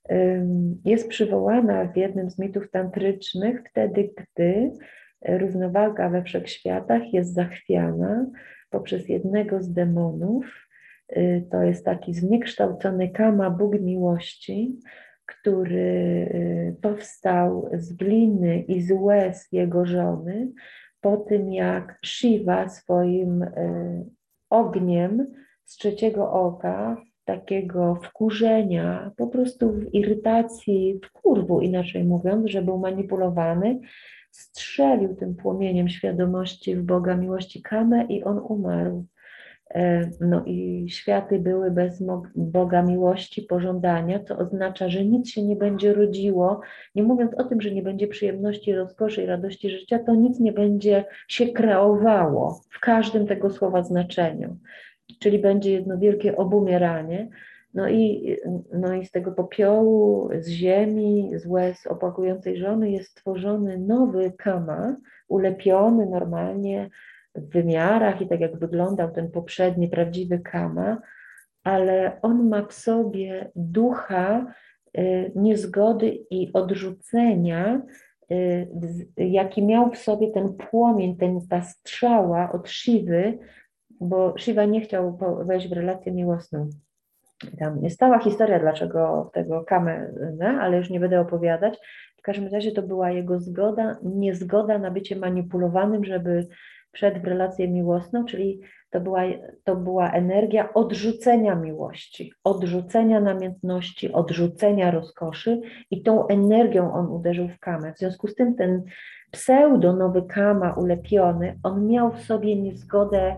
jest przywołana w jednym z mitów tantrycznych wtedy, gdy równowaga we wszechświatach jest zachwiana poprzez jednego z demonów. To jest taki zniekształcony Kama, Bóg miłości, który powstał z gliny i z łez jego żony po tym, jak Shiva swoim ogniem z trzeciego oka, takiego wkurzenia, po prostu w irytacji, wkurwu inaczej mówiąc, że był manipulowany, strzelił tym płomieniem świadomości w Boga miłości Kamę i on umarł. No i światy były bez Boga miłości, pożądania, co oznacza, że nic się nie będzie rodziło, nie mówiąc o tym, że nie będzie przyjemności, rozkoszy i radości życia, to nic nie będzie się kreowało w każdym tego słowa znaczeniu, czyli będzie jedno wielkie obumieranie. No i z tego popiołu, z ziemi, z łez opłakującej żony jest tworzony nowy Kama, ulepiony normalnie w wymiarach i tak jak wyglądał ten poprzedni, prawdziwy Kama, ale on ma w sobie ducha niezgody i odrzucenia, jaki miał w sobie ten płomień, ta strzała od Shiwy, bo Shiva nie chciał wejść w relację miłosną. Tam jest cała historia, dlaczego tego Kamę, ale już nie będę opowiadać. W każdym razie to była jego zgoda, niezgoda na bycie manipulowanym, żeby wszedł w relację miłosną, czyli to była energia odrzucenia miłości, odrzucenia namiętności, odrzucenia rozkoszy i tą energią on uderzył w Kamę. W związku z tym ten pseudo-nowy Kama ulepiony, on miał w sobie niezgodę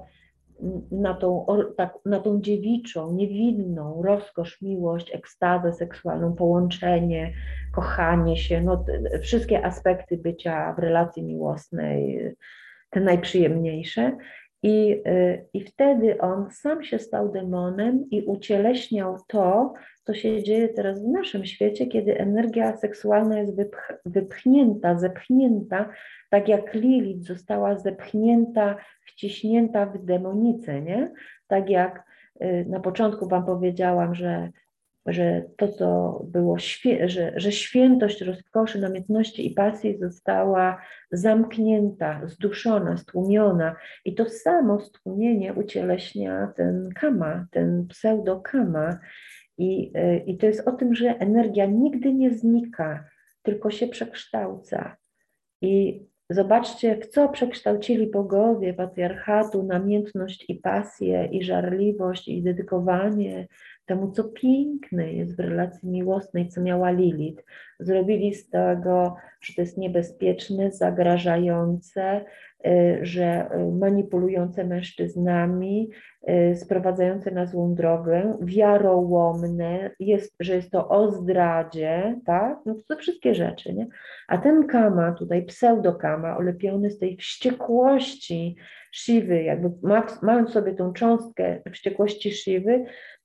na tą dziewiczą, niewinną rozkosz, miłość, ekstazę seksualną, połączenie, kochanie się, no, wszystkie aspekty bycia w relacji miłosnej, te najprzyjemniejsze. I wtedy on sam się stał demonem i ucieleśniał to, co się dzieje teraz w naszym świecie, kiedy energia seksualna jest wypchnięta, zepchnięta, tak jak Lilith została zepchnięta, wciśnięta w demonicę, nie? Tak jak na początku Wam powiedziałam, że to, co było, że świętość rozkoszy, namiętności i pasji została zamknięta, zduszona, stłumiona. I to samo stłumienie ucieleśnia ten Kama, ten pseudo-Kama. I to jest o tym, że energia nigdy nie znika, tylko się przekształca. I zobaczcie, w co przekształcili bogowie patriarchatu, namiętność i pasję, i żarliwość, i dedykowanie temu, co piękne jest w relacji miłosnej, co miała Lilith. Zrobili z tego, że to jest niebezpieczne, zagrażające, że manipulujące mężczyznami, sprowadzające na złą drogę, wiarołomne, że jest to o zdradzie, tak? No to wszystkie rzeczy, nie? A ten Kama, tutaj pseudokama, olepiony z tej wściekłości Shiwy, jakby mając sobie tą cząstkę wściekłości Shiwy,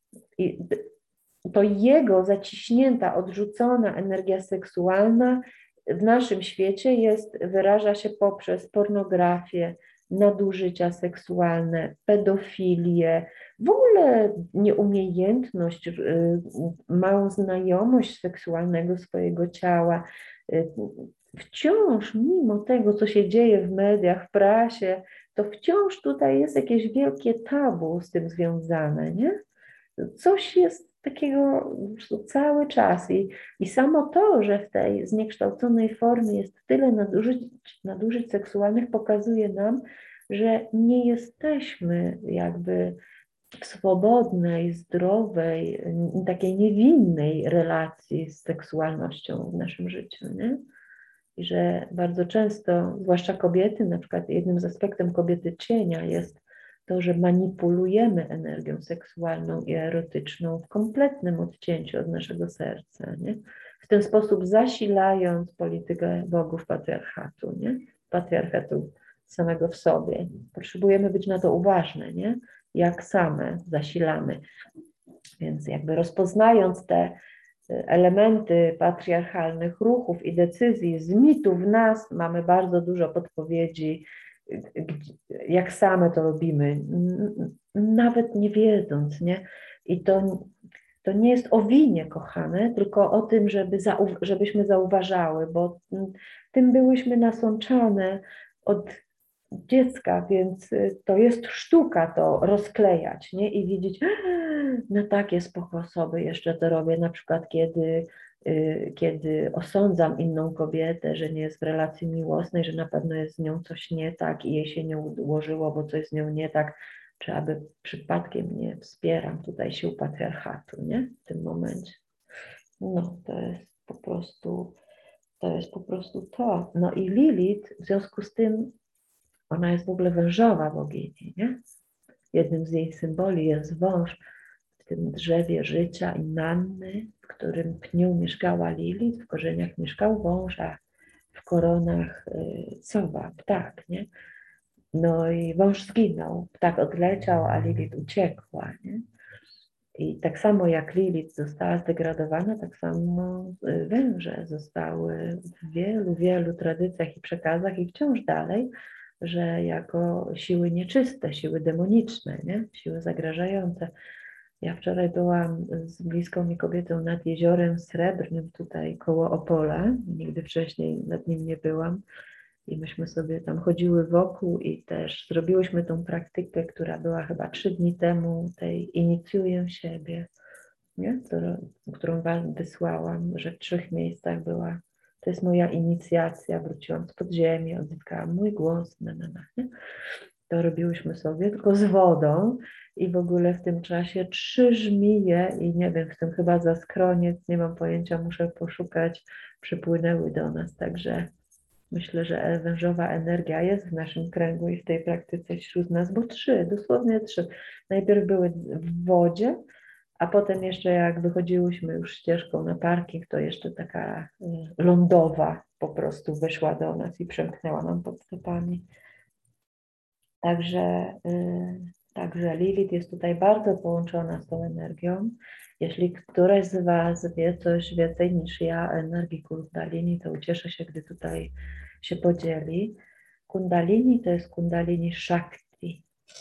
to jego zaciśnięta, odrzucona energia seksualna w naszym świecie wyraża się poprzez pornografię, nadużycia seksualne, pedofilię, w ogóle nieumiejętność, małą znajomość seksualnego swojego ciała. Wciąż, mimo tego, co się dzieje w mediach, w prasie, to wciąż tutaj jest jakieś wielkie tabu z tym związane, nie? Coś jest takiego cały czas i samo to, że w tej zniekształconej formie jest tyle nadużyć seksualnych, pokazuje nam, że nie jesteśmy jakby w swobodnej, zdrowej, takiej niewinnej relacji z seksualnością w naszym życiu, nie? I że bardzo często, zwłaszcza kobiety, na przykład jednym z aspektów kobiety cienia jest to, że manipulujemy energią seksualną i erotyczną w kompletnym odcięciu od naszego serca, nie? W ten sposób zasilając politykę bogów patriarchatu, nie? Patriarchatu samego w sobie. Potrzebujemy być na to uważne, nie? Jak same zasilamy. Więc jakby rozpoznając te elementy patriarchalnych ruchów i decyzji z mitów w nas, mamy bardzo dużo podpowiedzi, jak same to robimy, nawet nie wiedząc, nie? I to nie jest o winie, kochane, tylko o tym, żebyśmy zauważały, bo tym byłyśmy nasączane od dziecka, więc to jest sztuka to rozklejać, nie? I widzieć, na takie sposoby jeszcze to robię, na przykład kiedy osądzam inną kobietę, że nie jest w relacji miłosnej, że na pewno jest z nią coś nie tak i jej się nie ułożyło, bo coś z nią nie tak, czy aby przypadkiem nie wspieram tutaj sił patriarchatu, nie? W tym momencie. No, to jest po prostu to. No i Lilith w związku z tym, ona jest w ogóle wężowa bogini, nie? Jednym z jej symboli jest wąż w tym drzewie życia i Nanny, w którym pniu mieszkała Lilith, w korzeniach mieszkał wąż, a w koronach sowa, ptak, nie? No i wąż zginął, ptak odleciał, a Lilith uciekła, nie? I tak samo jak Lilith została zdegradowana, tak samo węże zostały w wielu, wielu tradycjach i przekazach i wciąż dalej, że jako siły nieczyste, siły demoniczne, nie? Siły zagrażające. Ja wczoraj byłam z bliską mi kobietą nad Jeziorem Srebrnym tutaj koło Opola, nigdy wcześniej nad nim nie byłam i myśmy sobie tam chodziły wokół i też zrobiłyśmy tą praktykę, która była chyba 3 dni temu, tej inicjuję siebie, nie? Którą wam wysłałam, że w 3 miejscach była. To jest moja inicjacja, wróciłam z podziemia, odzyskałam mój głos, nie? To robiłyśmy sobie tylko z wodą i w ogóle w tym czasie 3 żmije i nie wiem, w tym chyba zaskroniec, nie mam pojęcia, muszę poszukać, przypłynęły do nas, także myślę, że wężowa energia jest w naszym kręgu i w tej praktyce wśród nas, bo 3, dosłownie 3. Najpierw były w wodzie, a potem jeszcze jak wychodziłyśmy już ścieżką na parking, to jeszcze taka lądowa po prostu weszła do nas i przemknęła nam pod stopami. Także Lilith jest tutaj bardzo połączona z tą energią. Jeśli któraś z Was wie coś więcej niż ja o energii Kundalini, to ucieszę się, gdy tutaj się podzieli. Kundalini to jest Kundalini Shakti.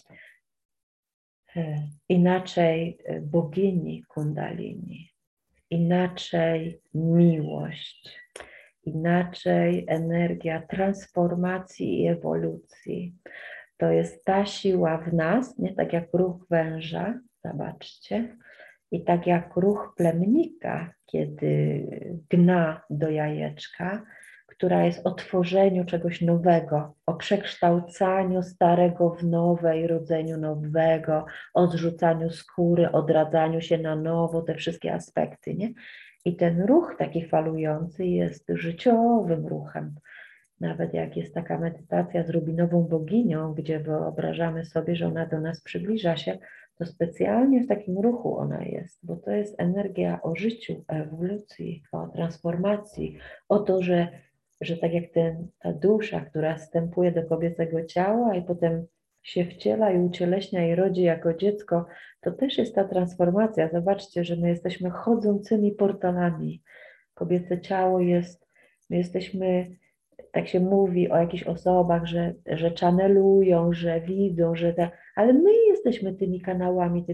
Inaczej bogini Kundalini. Inaczej miłość. Inaczej energia transformacji i ewolucji. To jest ta siła w nas, nie tak jak ruch węża, zobaczcie, i tak jak ruch plemnika, kiedy gna do jajeczka, która jest o tworzeniu czegoś nowego, o przekształcaniu starego w nowe i rodzeniu nowego, odrzucaniu skóry, odradzaniu się na nowo, te wszystkie aspekty, nie? I ten ruch taki falujący jest życiowym ruchem. Nawet jak jest taka medytacja z rubinową boginią, gdzie wyobrażamy sobie, że ona do nas przybliża się, to specjalnie w takim ruchu ona jest, bo to jest energia o życiu, o ewolucji, o transformacji, o to, że tak jak ta dusza, która wstępuje do kobiecego ciała i potem się wciela i ucieleśnia i rodzi jako dziecko, to też jest ta transformacja. Zobaczcie, że my jesteśmy chodzącymi portalami. Kobiece ciało jest, my jesteśmy, tak się mówi o jakichś osobach, że channelują, że widzą, ale my jesteśmy tymi kanałami,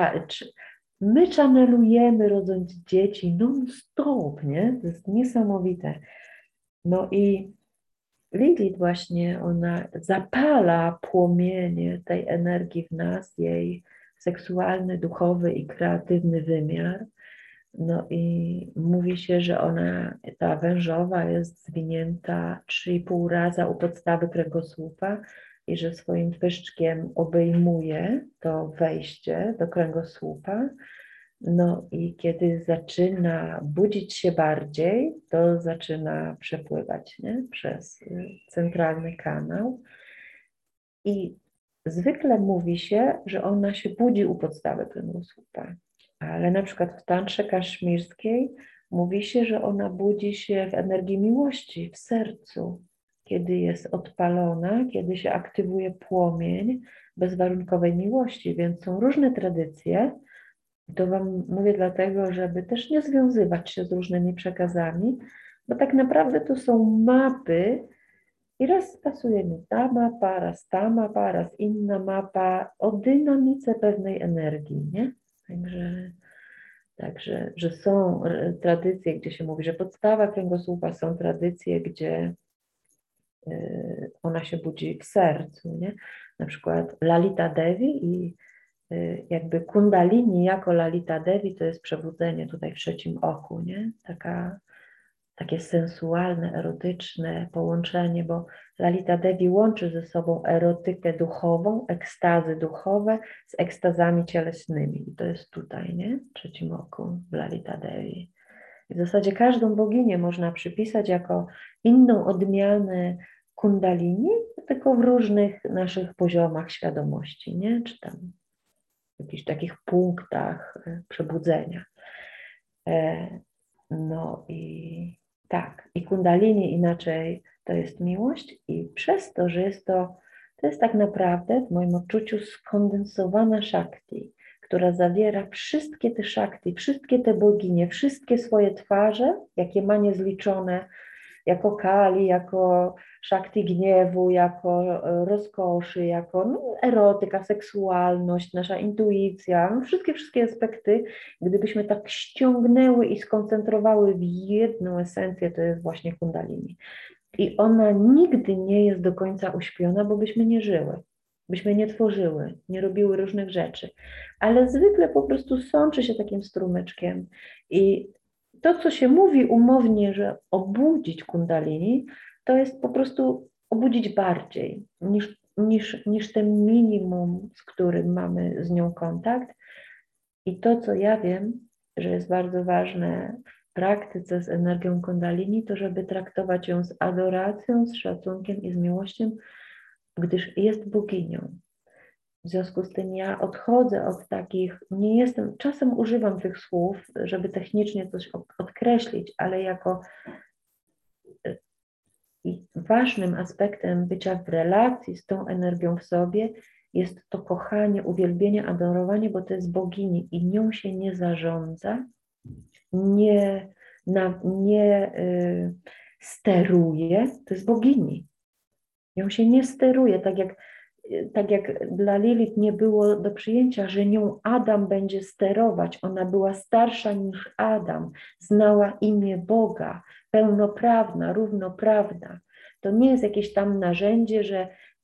my channelujemy rodząc dzieci non-stop, nie? To jest niesamowite. No i Lilith właśnie, ona zapala płomienie tej energii w nas, jej seksualny, duchowy i kreatywny wymiar. No i mówi się, że ta wężowa jest zwinięta 3,5 raza u podstawy kręgosłupa i że swoim pyszczkiem obejmuje to wejście do kręgosłupa. No i kiedy zaczyna budzić się bardziej, to zaczyna przepływać, nie? Przez centralny kanał. I zwykle mówi się, że ona się budzi u podstawy kręgosłupa. Ale na przykład w tantrze kaszmirskiej mówi się, że ona budzi się w energii miłości, w sercu, kiedy jest odpalona, kiedy się aktywuje płomień bezwarunkowej miłości. Więc są różne tradycje. To Wam mówię dlatego, żeby też nie związywać się z różnymi przekazami, bo tak naprawdę to są mapy i raz pasuje mi ta mapa, raz inna mapa o dynamice pewnej energii, nie? Także, że są tradycje, gdzie się mówi, że podstawa kręgosłupa, są tradycje, gdzie ona się budzi w sercu, nie? Na przykład Lalita Devi i jakby Kundalini jako Lalita Devi to jest przebudzenie tutaj w trzecim oku, nie? Takie sensualne, erotyczne połączenie, bo Lalita Devi łączy ze sobą erotykę duchową, ekstazy duchowe z ekstazami cielesnymi. I to jest tutaj, nie? W trzecim oku w Lalita Devi. I w zasadzie każdą boginię można przypisać jako inną odmianę kundalini, tylko w różnych naszych poziomach świadomości, nie? Czy tam w jakichś takich punktach przebudzenia. No i tak, i kundalini inaczej to jest miłość i przez to, że to jest tak naprawdę w moim odczuciu skondensowana Shakti, która zawiera wszystkie te Shakti, wszystkie te boginie, wszystkie swoje twarze, jakie ma niezliczone, jako Kali, jako Shakti gniewu, jako rozkoszy, jako erotyka, seksualność, nasza intuicja, wszystkie aspekty, gdybyśmy tak ściągnęły i skoncentrowały w jedną esencję, to jest właśnie kundalini. I ona nigdy nie jest do końca uśpiona, bo byśmy nie żyły, byśmy nie tworzyły, nie robiły różnych rzeczy, ale zwykle po prostu sączy się takim strumyczkiem i to, co się mówi umownie, że obudzić kundalini, to jest po prostu obudzić bardziej niż ten minimum, z którym mamy z nią kontakt. I to, co ja wiem, że jest bardzo ważne w praktyce z energią kundalini, to żeby traktować ją z adoracją, z szacunkiem i z miłością, gdyż jest boginią. W związku z tym ja odchodzę od takich, nie jestem, czasem używam tych słów, żeby technicznie coś odkreślić, ale jako ważnym aspektem bycia w relacji z tą energią w sobie jest to kochanie, uwielbienie, adorowanie, bo to jest bogini i nią się nie zarządza, nie steruje, to jest bogini. Ją się nie steruje, tak jak dla Lilith nie było do przyjęcia, że nią Adam będzie sterować. Ona była starsza niż Adam, znała imię Boga, pełnoprawna, równoprawna. To nie jest jakieś tam narzędzie, że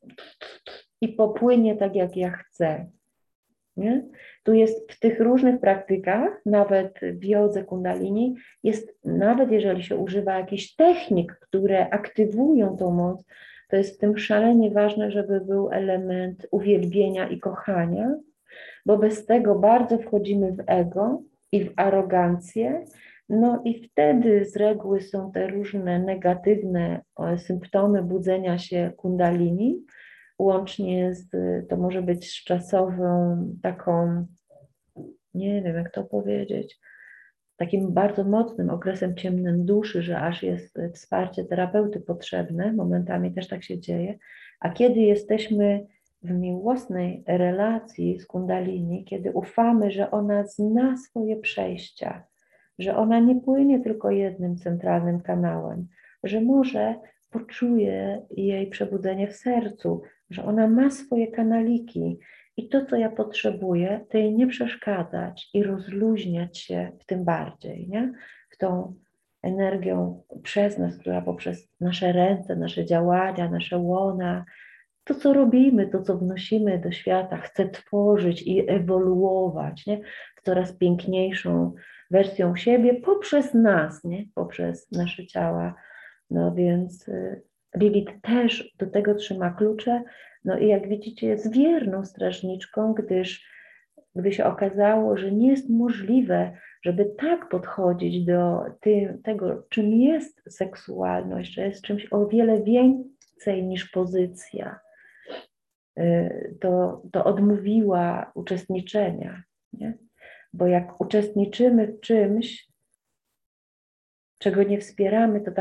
i popłynie tak, jak ja chcę. Nie? Tu jest w tych różnych praktykach, nawet w jodze kundalini, jest, nawet jeżeli się używa jakichś technik, które aktywują tą moc, to jest w tym szalenie ważne, żeby był element uwielbienia i kochania, bo bez tego bardzo wchodzimy w ego i w arogancję, no i wtedy z reguły są te różne negatywne symptomy budzenia się kundalini, łącznie to może być z czasową taką, nie wiem jak to powiedzieć, takim bardzo mocnym okresem ciemnym duszy, że aż jest wsparcie terapeuty potrzebne, momentami też tak się dzieje, a kiedy jesteśmy w miłosnej relacji z kundalini, kiedy ufamy, że ona zna swoje przejścia, że ona nie płynie tylko jednym centralnym kanałem, że może poczuje jej przebudzenie w sercu, że ona ma swoje kanaliki i to, co ja potrzebuję, to jej nie przeszkadzać i rozluźniać się w tym bardziej, nie? W tą energią przez nas, która poprzez nasze ręce, nasze działania, nasze łona, to, co robimy, to, co wnosimy do świata, chce tworzyć i ewoluować, nie? W coraz piękniejszą wersją siebie poprzez nas, nie? Poprzez nasze ciała. No więc Lilith też do tego trzyma klucze, no i jak widzicie jest wierną strażniczką, gdy się okazało, że nie jest możliwe, żeby tak podchodzić do tego, czym jest seksualność, że jest czymś o wiele więcej niż pozycja, to odmówiła uczestniczenia, nie? Bo jak uczestniczymy w czymś, czego nie wspieramy, to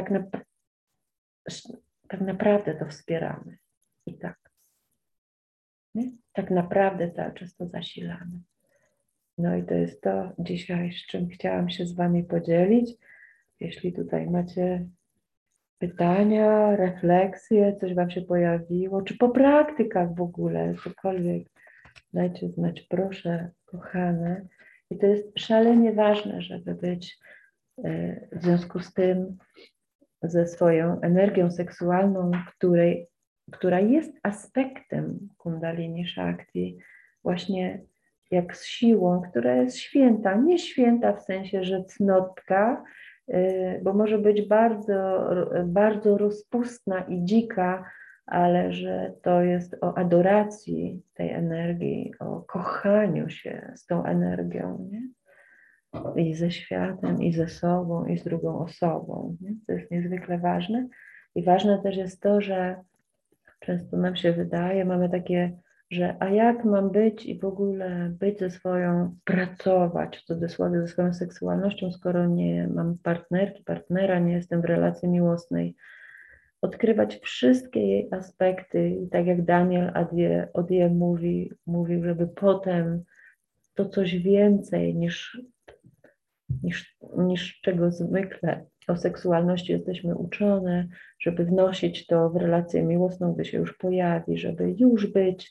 tak naprawdę to wspieramy. I tak. Nie? Tak naprawdę cały czas to zasilamy. No i to jest to dzisiaj, z czym chciałam się z Wami podzielić. Jeśli tutaj macie pytania, refleksje, coś Wam się pojawiło, czy po praktykach w ogóle, cokolwiek, dajcie znać, proszę, kochane. I to jest szalenie ważne, żeby być w związku z tym ze swoją energią seksualną, która jest aspektem kundalini shakti, właśnie jak z siłą, która jest święta. Nie święta w sensie, że cnotka, bo może być bardzo, bardzo rozpustna i dzika, ale że to jest o adoracji tej energii, o kochaniu się z tą energią, nie? I ze światem, i ze sobą, i z drugą osobą. Nie? To jest niezwykle ważne. I ważne też jest to, że często nam się wydaje, mamy takie, że a jak mam być i w ogóle być ze swoją, pracować w cudzysłowie ze swoją seksualnością, skoro nie mam partnerki, partnera, nie jestem w relacji miłosnej. Odkrywać wszystkie jej aspekty i tak jak Daniel Odie mówił, żeby potem to coś więcej niż czego zwykle o seksualności jesteśmy uczone, żeby wnosić to w relację miłosną, gdy się już pojawi, żeby już być,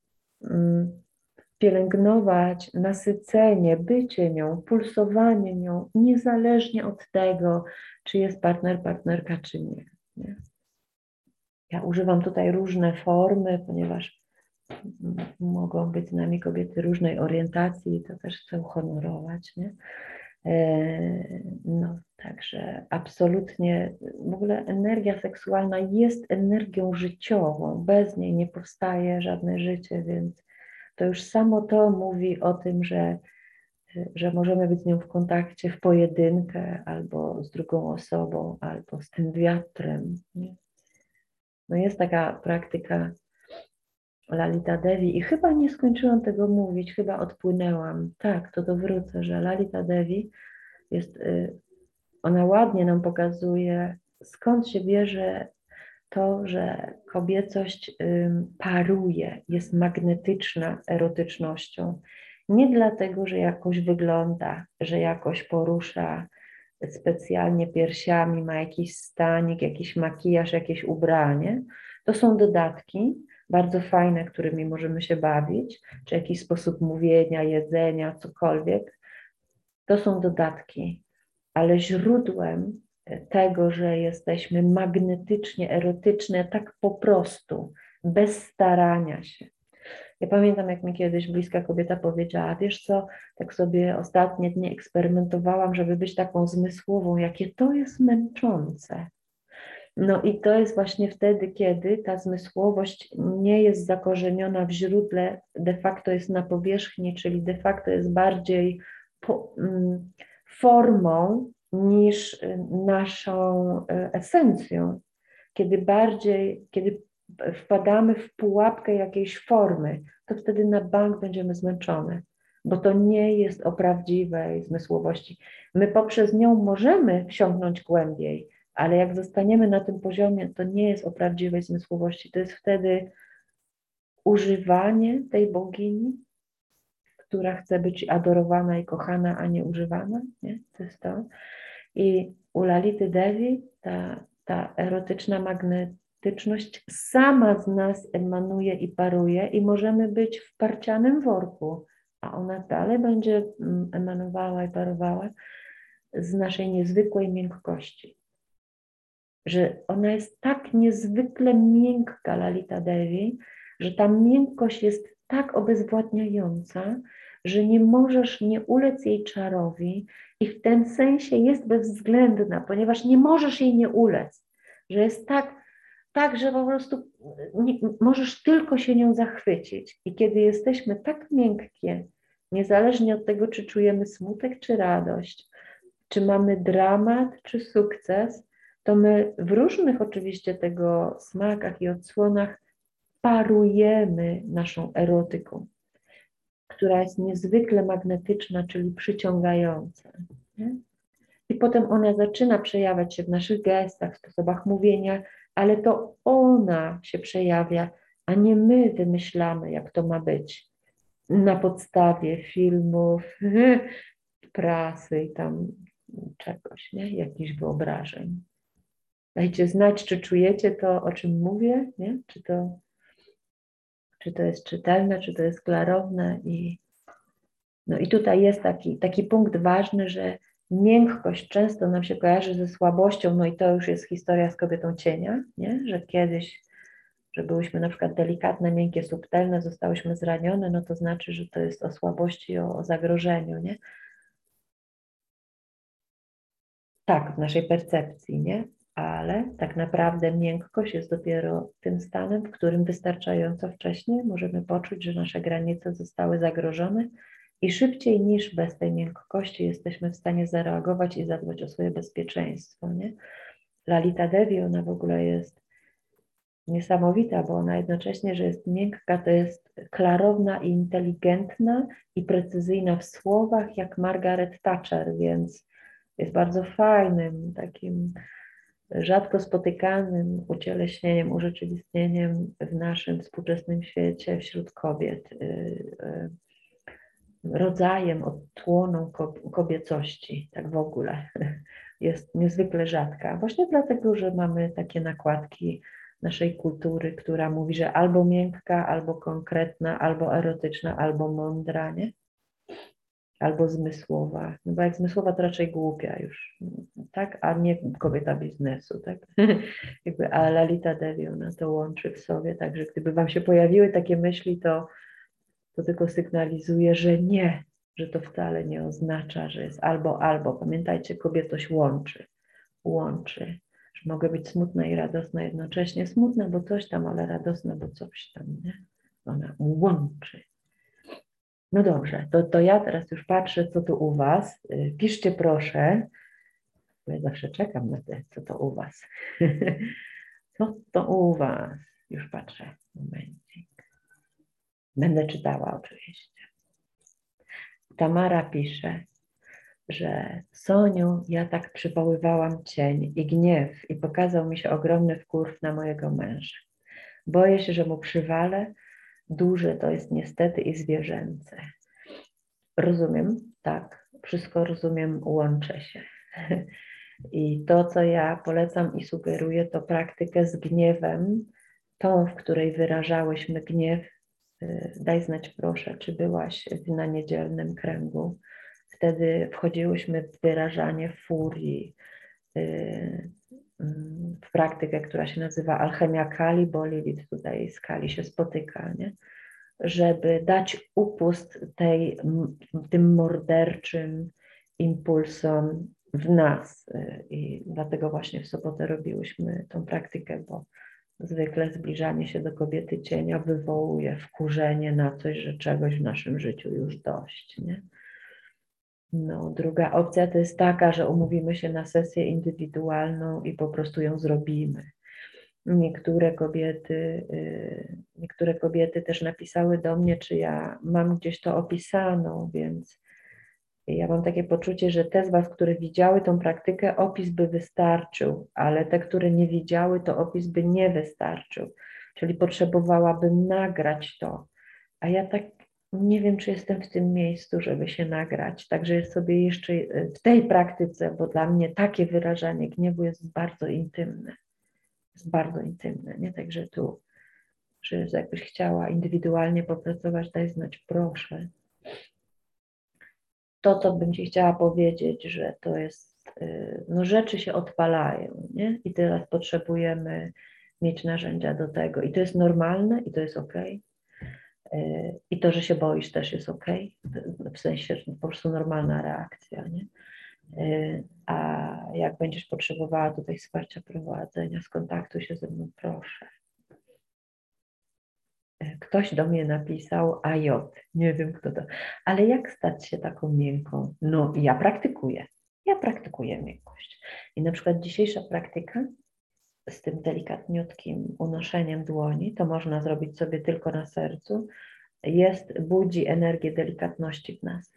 pielęgnować nasycenie, bycie nią, pulsowanie nią, niezależnie od tego, czy jest partner, partnerka, czy nie. Nie? Ja używam tutaj różne formy, ponieważ mogą być z nami kobiety różnej orientacji i to też chcę uhonorować. Nie? No, także absolutnie w ogóle energia seksualna jest energią życiową. Bez niej nie powstaje żadne życie, więc to już samo to mówi o tym, że możemy być z nią w kontakcie w pojedynkę albo z drugą osobą, albo z tym wiatrem. Nie? No jest taka praktyka Lalita Devi i chyba nie skończyłam tego mówić, chyba odpłynęłam. Tak, to dowrócę, że Lalita Devi jest, ona ładnie nam pokazuje, skąd się bierze to, że kobiecość paruje, jest magnetyczna erotycznością. Nie dlatego, że jakoś wygląda, że jakoś porusza specjalnie piersiami, ma jakiś stanik, jakiś makijaż, jakieś ubranie. To są dodatki bardzo fajne, którymi możemy się bawić, czy jakiś sposób mówienia, jedzenia, cokolwiek. To są dodatki, ale źródłem tego, że jesteśmy magnetycznie erotyczne, tak po prostu, bez starania się. Ja pamiętam, jak mi kiedyś bliska kobieta powiedziała, wiesz co, tak sobie ostatnie dni eksperymentowałam, żeby być taką zmysłową, jakie to jest męczące. No i to jest właśnie wtedy, kiedy ta zmysłowość nie jest zakorzeniona w źródle, de facto jest na powierzchni, czyli de facto jest bardziej formą niż naszą esencją. Kiedy wpadamy w pułapkę jakiejś formy, to wtedy na bank będziemy zmęczone, bo to nie jest o prawdziwej zmysłowości. My poprzez nią możemy wsiąknąć głębiej, ale jak zostaniemy na tym poziomie, to nie jest o prawdziwej zmysłowości. To jest wtedy używanie tej bogini, która chce być adorowana i kochana, a nie używana. Nie? To jest to. I u Lality Devi ta erotyczna magnetyczność sama z nas emanuje i paruje i możemy być w parcianym worku, a ona dalej będzie emanowała i parowała z naszej niezwykłej miękkości. Że ona jest tak niezwykle miękka, Lalita Devi, że ta miękkość jest tak obezwładniająca, że nie możesz nie ulec jej czarowi i w tym sensie jest bezwzględna, ponieważ nie możesz jej nie ulec, że jest tak, że po prostu możesz tylko się nią zachwycić. I kiedy jesteśmy tak miękkie, niezależnie od tego, czy czujemy smutek, czy radość, czy mamy dramat, czy sukces, to my w różnych oczywiście tego smakach i odsłonach parujemy naszą erotyką, która jest niezwykle magnetyczna, czyli przyciągająca. Nie? I potem ona zaczyna przejawiać się w naszych gestach, sposobach mówienia, ale to ona się przejawia, a nie my wymyślamy, jak to ma być. Na podstawie filmów, prasy i tam czegoś, nie? Jakichś wyobrażeń. Dajcie znać, czy czujecie to, o czym mówię, nie? Czy to jest czytelne, czy to jest klarowne No i tutaj jest taki punkt ważny, że miękkość często nam się kojarzy ze słabością, no i to już jest historia z kobietą cienia, nie? Że kiedyś, że byłyśmy na przykład delikatne, miękkie, subtelne, zostałyśmy zranione, no to znaczy, że to jest o słabości, o zagrożeniu, nie? Tak, w naszej percepcji, nie? Ale tak naprawdę miękkość jest dopiero tym stanem, w którym wystarczająco wcześnie możemy poczuć, że nasze granice zostały zagrożone i szybciej niż bez tej miękkości jesteśmy w stanie zareagować i zadbać o swoje bezpieczeństwo, nie? Lalita Devi, ona w ogóle jest niesamowita, bo ona jednocześnie, że jest miękka, to jest klarowna i inteligentna i precyzyjna w słowach, jak Margaret Thatcher, więc jest bardzo fajnym, takim rzadko spotykanym ucieleśnieniem, urzeczywistnieniem w naszym współczesnym świecie wśród kobiet, rodzajem, odsłoną kobiecości, tak w ogóle. Jest niezwykle rzadka, właśnie dlatego, że mamy takie nakładki naszej kultury, która mówi, że albo miękka, albo konkretna, albo erotyczna, albo mądra, nie? Albo zmysłowa, no bo jak zmysłowa to raczej głupia już, tak, a nie kobieta biznesu, tak, jakby, a Lalita Devi, ona to łączy w sobie, także gdyby wam się pojawiły takie myśli, to tylko sygnalizuje, że nie, że to wcale nie oznacza, że jest albo, albo, pamiętajcie, kobiecość łączy, że mogę być smutna i radosna jednocześnie, smutna, bo coś tam, ale radosna, bo coś tam, nie, ona łączy. No dobrze, to ja teraz już patrzę, co tu u was. Piszcie proszę, bo ja zawsze czekam na te, co to u was. Co to u was? Już patrzę. Momencik. Będę czytała oczywiście. Tamara pisze, że Soniu, ja tak przywoływałam cień i gniew i pokazał mi się ogromny wkurw na mojego męża. Boję się, że mu przywalę. Duże to jest niestety i zwierzęce. Rozumiem, tak, wszystko rozumiem, łączę się. I to, co ja polecam i sugeruję, to praktykę z gniewem, tą, w której wyrażałyśmy gniew. Daj znać proszę, czy byłaś na niedzielnym kręgu. Wtedy wchodziłyśmy w wyrażanie furii, w praktykę, która się nazywa alchemia Kali, bo Lilith tutaj z Kali się spotyka, nie? Żeby dać upust tym morderczym impulsom w nas. I dlatego właśnie w sobotę robiłyśmy tą praktykę, bo zwykle zbliżanie się do kobiety cienia wywołuje wkurzenie na coś, że czegoś w naszym życiu już dość, nie? No, druga opcja to jest taka, że umówimy się na sesję indywidualną i po prostu ją zrobimy. Niektóre kobiety też napisały do mnie, czy ja mam gdzieś to opisaną, więc ja mam takie poczucie, że te z was, które widziały tą praktykę, opis by wystarczył, ale te, które nie widziały, to opis by nie wystarczył. Czyli potrzebowałabym nagrać to. A ja tak nie wiem, czy jestem w tym miejscu, żeby się nagrać. Także sobie jeszcze w tej praktyce, bo dla mnie takie wyrażanie gniewu jest bardzo intymne. Jest bardzo intymne, nie? Także tu, że jakbyś chciała indywidualnie popracować, daj znać, proszę. To, co bym ci chciała powiedzieć, że to jest, no rzeczy się odpalają, nie? I teraz potrzebujemy mieć narzędzia do tego. I to jest normalne, i to jest okej. I to, że się boisz, też jest okej. W sensie, że po prostu normalna reakcja, nie? A jak będziesz potrzebowała tutaj wsparcia prowadzenia, skontaktuj się ze mną, proszę. Ktoś do mnie napisał AJ, nie wiem kto to, ale jak stać się taką miękką? No ja praktykuję miękkość. I na przykład dzisiejsza praktyka z tym delikatniutkim unoszeniem dłoni, to można zrobić sobie tylko na sercu, budzi energię delikatności w nas.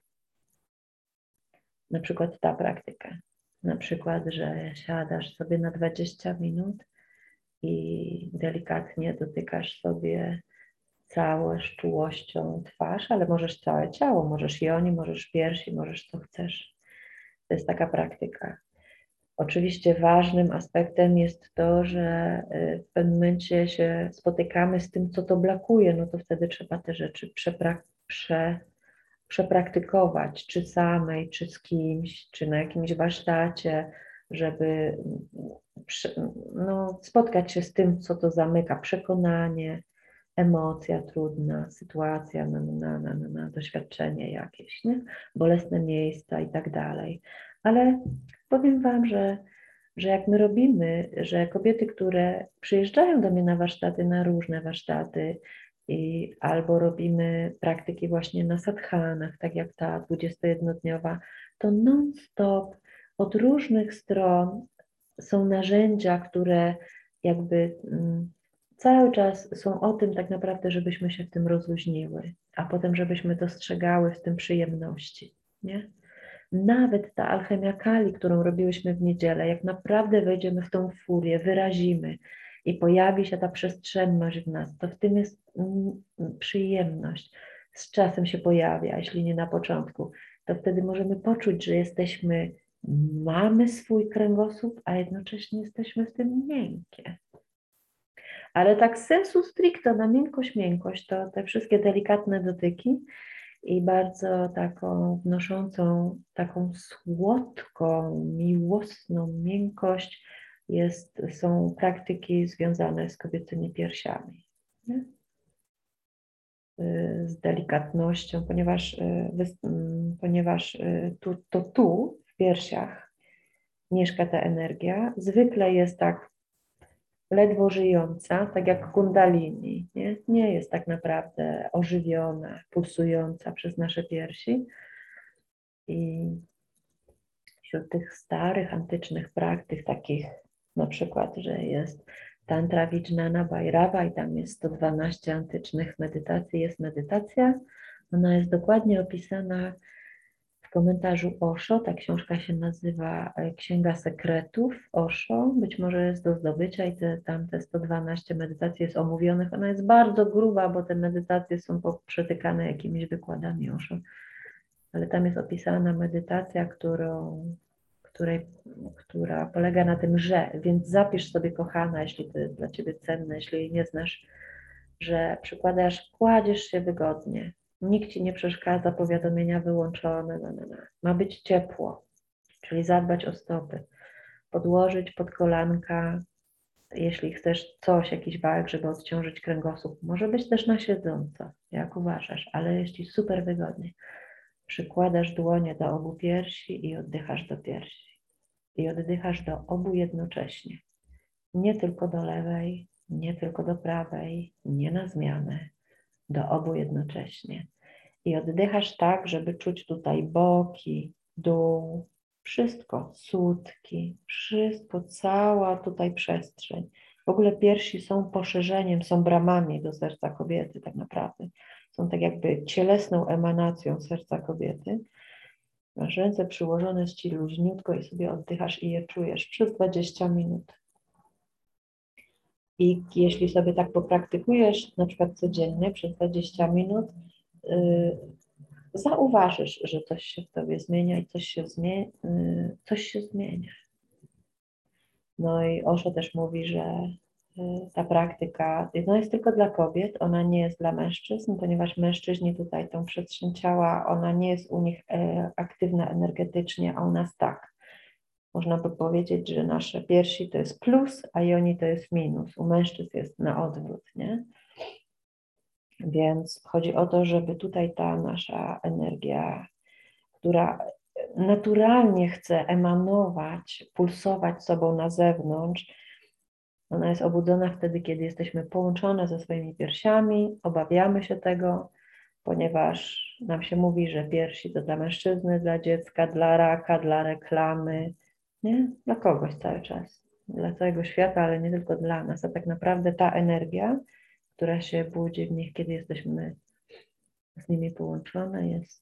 Na przykład ta praktyka. Na przykład, że siadasz sobie na 20 minut i delikatnie dotykasz sobie całą czułością twarz, ale możesz całe ciało, możesz joni, możesz piersi, możesz co chcesz. To jest taka praktyka. Oczywiście ważnym aspektem jest to, że w pewnym momencie się spotykamy z tym, co to blokuje, no to wtedy trzeba te rzeczy przepraktykować, czy samej, czy z kimś, czy na jakimś warsztacie, żeby no, spotkać się z tym, co to zamyka, przekonanie, emocja trudna, sytuacja na doświadczenie jakieś, nie? Bolesne miejsca i tak dalej. Ale powiem Wam, że jak my robimy, że kobiety, które przyjeżdżają do mnie na warsztaty, na różne warsztaty, albo robimy praktyki właśnie na sadhanach, tak jak ta 21-dniowa, to non-stop od różnych stron są narzędzia, które jakby cały czas są o tym tak naprawdę, żebyśmy się w tym rozluźniły, a potem żebyśmy dostrzegały w tym przyjemności, nie? Nawet ta alchemia kali, którą robiłyśmy w niedzielę, jak naprawdę wejdziemy w tą furię, wyrazimy i pojawi się ta przestrzenność w nas, to w tym jest przyjemność. Z czasem się pojawia, jeśli nie na początku, to wtedy możemy poczuć, że mamy swój kręgosłup, a jednocześnie jesteśmy w tym miękkie. Ale tak sensu stricto na miękkość, to te wszystkie delikatne dotyki i bardzo taką wnoszącą, taką słodką, miłosną miękkość są praktyki związane z kobiecymi piersiami. Nie? Z delikatnością, ponieważ tu w piersiach mieszka ta energia, zwykle jest tak ledwo żyjąca, tak jak kundalini, nie jest tak naprawdę ożywiona, pulsująca przez nasze piersi. I wśród tych starych, antycznych praktyk, takich na przykład, że jest Tantra Vijnana Bhairava i tam jest 112 antycznych medytacji, jest medytacja. Ona jest dokładnie opisana w komentarzu Osho. Ta książka się nazywa Księga Sekretów Osho. Być może jest do zdobycia i te 112 medytacji jest omówionych. Ona jest bardzo gruba, bo te medytacje są przetykane jakimiś wykładami Osho. Ale tam jest opisana medytacja, która polega na tym, więc zapisz sobie, kochana, jeśli to jest dla Ciebie cenne, jeśli jej nie znasz, że kładziesz się wygodnie, nikt Ci nie przeszkadza, powiadomienia wyłączone, ma być ciepło, czyli zadbać o stopy, podłożyć pod kolanka, jeśli chcesz jakiś walk, żeby odciążyć kręgosłup, może być też na siedząco, jak uważasz, ale jeśli super wygodnie, przykładasz dłonie do obu piersi i oddychasz do piersi. I oddychasz do obu jednocześnie. Nie tylko do lewej, nie tylko do prawej, nie na zmianę, do obu jednocześnie. I oddychasz tak, żeby czuć tutaj boki, dół, wszystko, sutki, wszystko, cała tutaj przestrzeń. W ogóle piersi są poszerzeniem, są bramami do serca kobiety tak naprawdę. Są tak jakby cielesną emanacją serca kobiety. Masz ręce przyłożone z Ci luźniutko i sobie oddychasz i je czujesz przez 20 minut. I jeśli sobie tak popraktykujesz, na przykład codziennie przez 20 minut, zauważysz, że coś się w Tobie zmienia i coś się zmienia. No i Osho też mówi, że ta praktyka jest tylko dla kobiet, ona nie jest dla mężczyzn, ponieważ mężczyźni tutaj tą przestrzeń ciała, ona nie jest u nich aktywna energetycznie, a u nas tak. Można by powiedzieć, że nasze piersi to jest plus, a joni to jest minus. U mężczyzn jest na odwrót, nie? Więc chodzi o to, żeby tutaj ta nasza energia, która naturalnie chce emanować, pulsować sobą na zewnątrz, ona jest obudzona wtedy, kiedy jesteśmy połączone ze swoimi piersiami, obawiamy się tego, ponieważ nam się mówi, że piersi to dla mężczyzny, dla dziecka, dla raka, dla reklamy, nie? Dla kogoś cały czas, dla całego świata, ale nie tylko dla nas, a tak naprawdę ta energia, która się budzi w nich, kiedy jesteśmy z nimi połączone,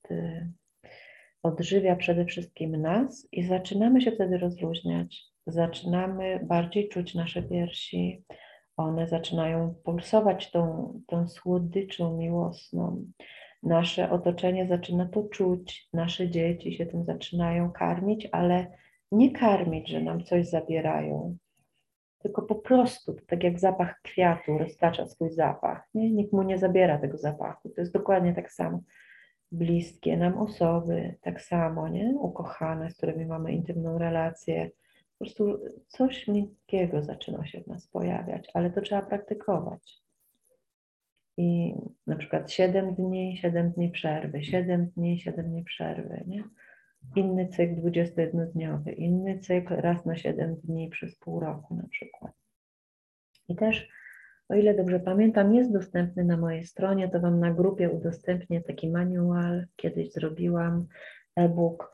odżywia przede wszystkim nas i zaczynamy się wtedy rozluźniać, zaczynamy bardziej czuć nasze piersi, one zaczynają pulsować tą słodyczą miłosną. Nasze otoczenie zaczyna to czuć, nasze dzieci się tym zaczynają karmić, ale nie karmić, że nam coś zabierają, tylko po prostu, tak jak zapach kwiatu roztacza swój zapach. Nie? Nikt mu nie zabiera tego zapachu. To jest dokładnie tak samo. bliskie nam osoby, tak samo, nie? Ukochane, z którymi mamy intymną relację. Po prostu coś miękkiego zaczyna się w nas pojawiać, ale to trzeba praktykować. I na przykład 7 dni, 7 dni przerwy, 7 dni, 7 dni przerwy, nie? Inny cykl 21-dniowy, inny cykl raz na 7 dni przez pół roku na przykład. I też, o ile dobrze pamiętam, jest dostępny na mojej stronie, to Wam na grupie udostępnię taki manual, kiedyś zrobiłam e-book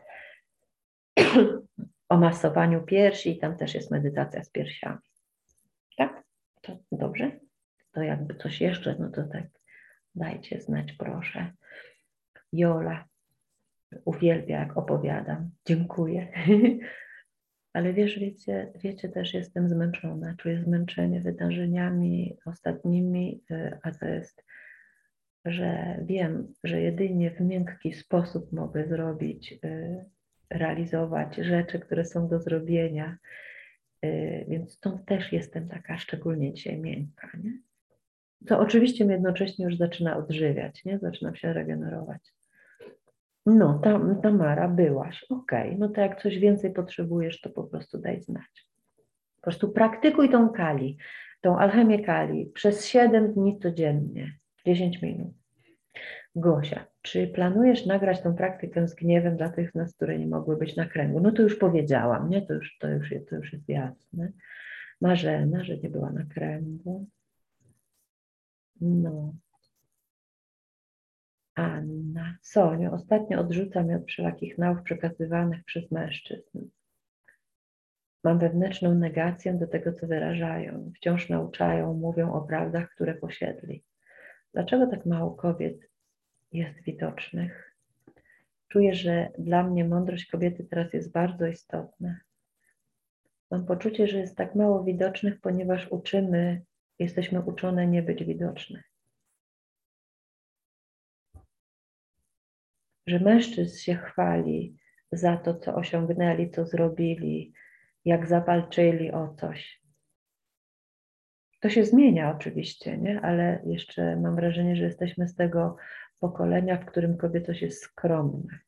o masowaniu piersi i tam też jest medytacja z piersiami. Tak? To dobrze? To jakby coś jeszcze, no to tak dajcie znać, proszę. Jola uwielbia, jak opowiadam. Dziękuję. Ale wiesz, wiecie, też jestem zmęczona. Czuję zmęczenie wydarzeniami ostatnimi, a to jest, że wiem, że jedynie w miękki sposób mogę zrobić, realizować rzeczy, które są do zrobienia. Więc stąd też jestem taka szczególnie dzisiaj miękka, nie? To oczywiście mnie jednocześnie już zaczyna odżywiać, nie? Zaczynam się regenerować. No, Tamara, byłaś, okej. No to jak coś więcej potrzebujesz, to po prostu daj znać. Po prostu praktykuj tą kali, tą alchemię kali przez 7 dni codziennie, 10 minut. Gosia, czy planujesz nagrać tą praktykę z gniewem dla tych z nas, które nie mogły być na kręgu? No to już powiedziałam, nie? To już jest jasne. Marzena, że nie była na kręgu. No. Anna. Soniu, ostatnio odrzucam mnie od wszelakich nauk przekazywanych przez mężczyzn. Mam wewnętrzną negację do tego, co wyrażają. Wciąż nauczają, mówią o prawdach, które posiedli. Dlaczego tak mało kobiet jest widocznych? Czuję, że dla mnie mądrość kobiety teraz jest bardzo istotna. Mam poczucie, że jest tak mało widocznych, ponieważ jesteśmy uczone nie być widoczne. Że mężczyzn się chwali za to, co osiągnęli, co zrobili, jak zawalczyli o coś. To się zmienia oczywiście, nie? Ale jeszcze mam wrażenie, że jesteśmy z tego pokolenia, w którym kobiecość jest skromna.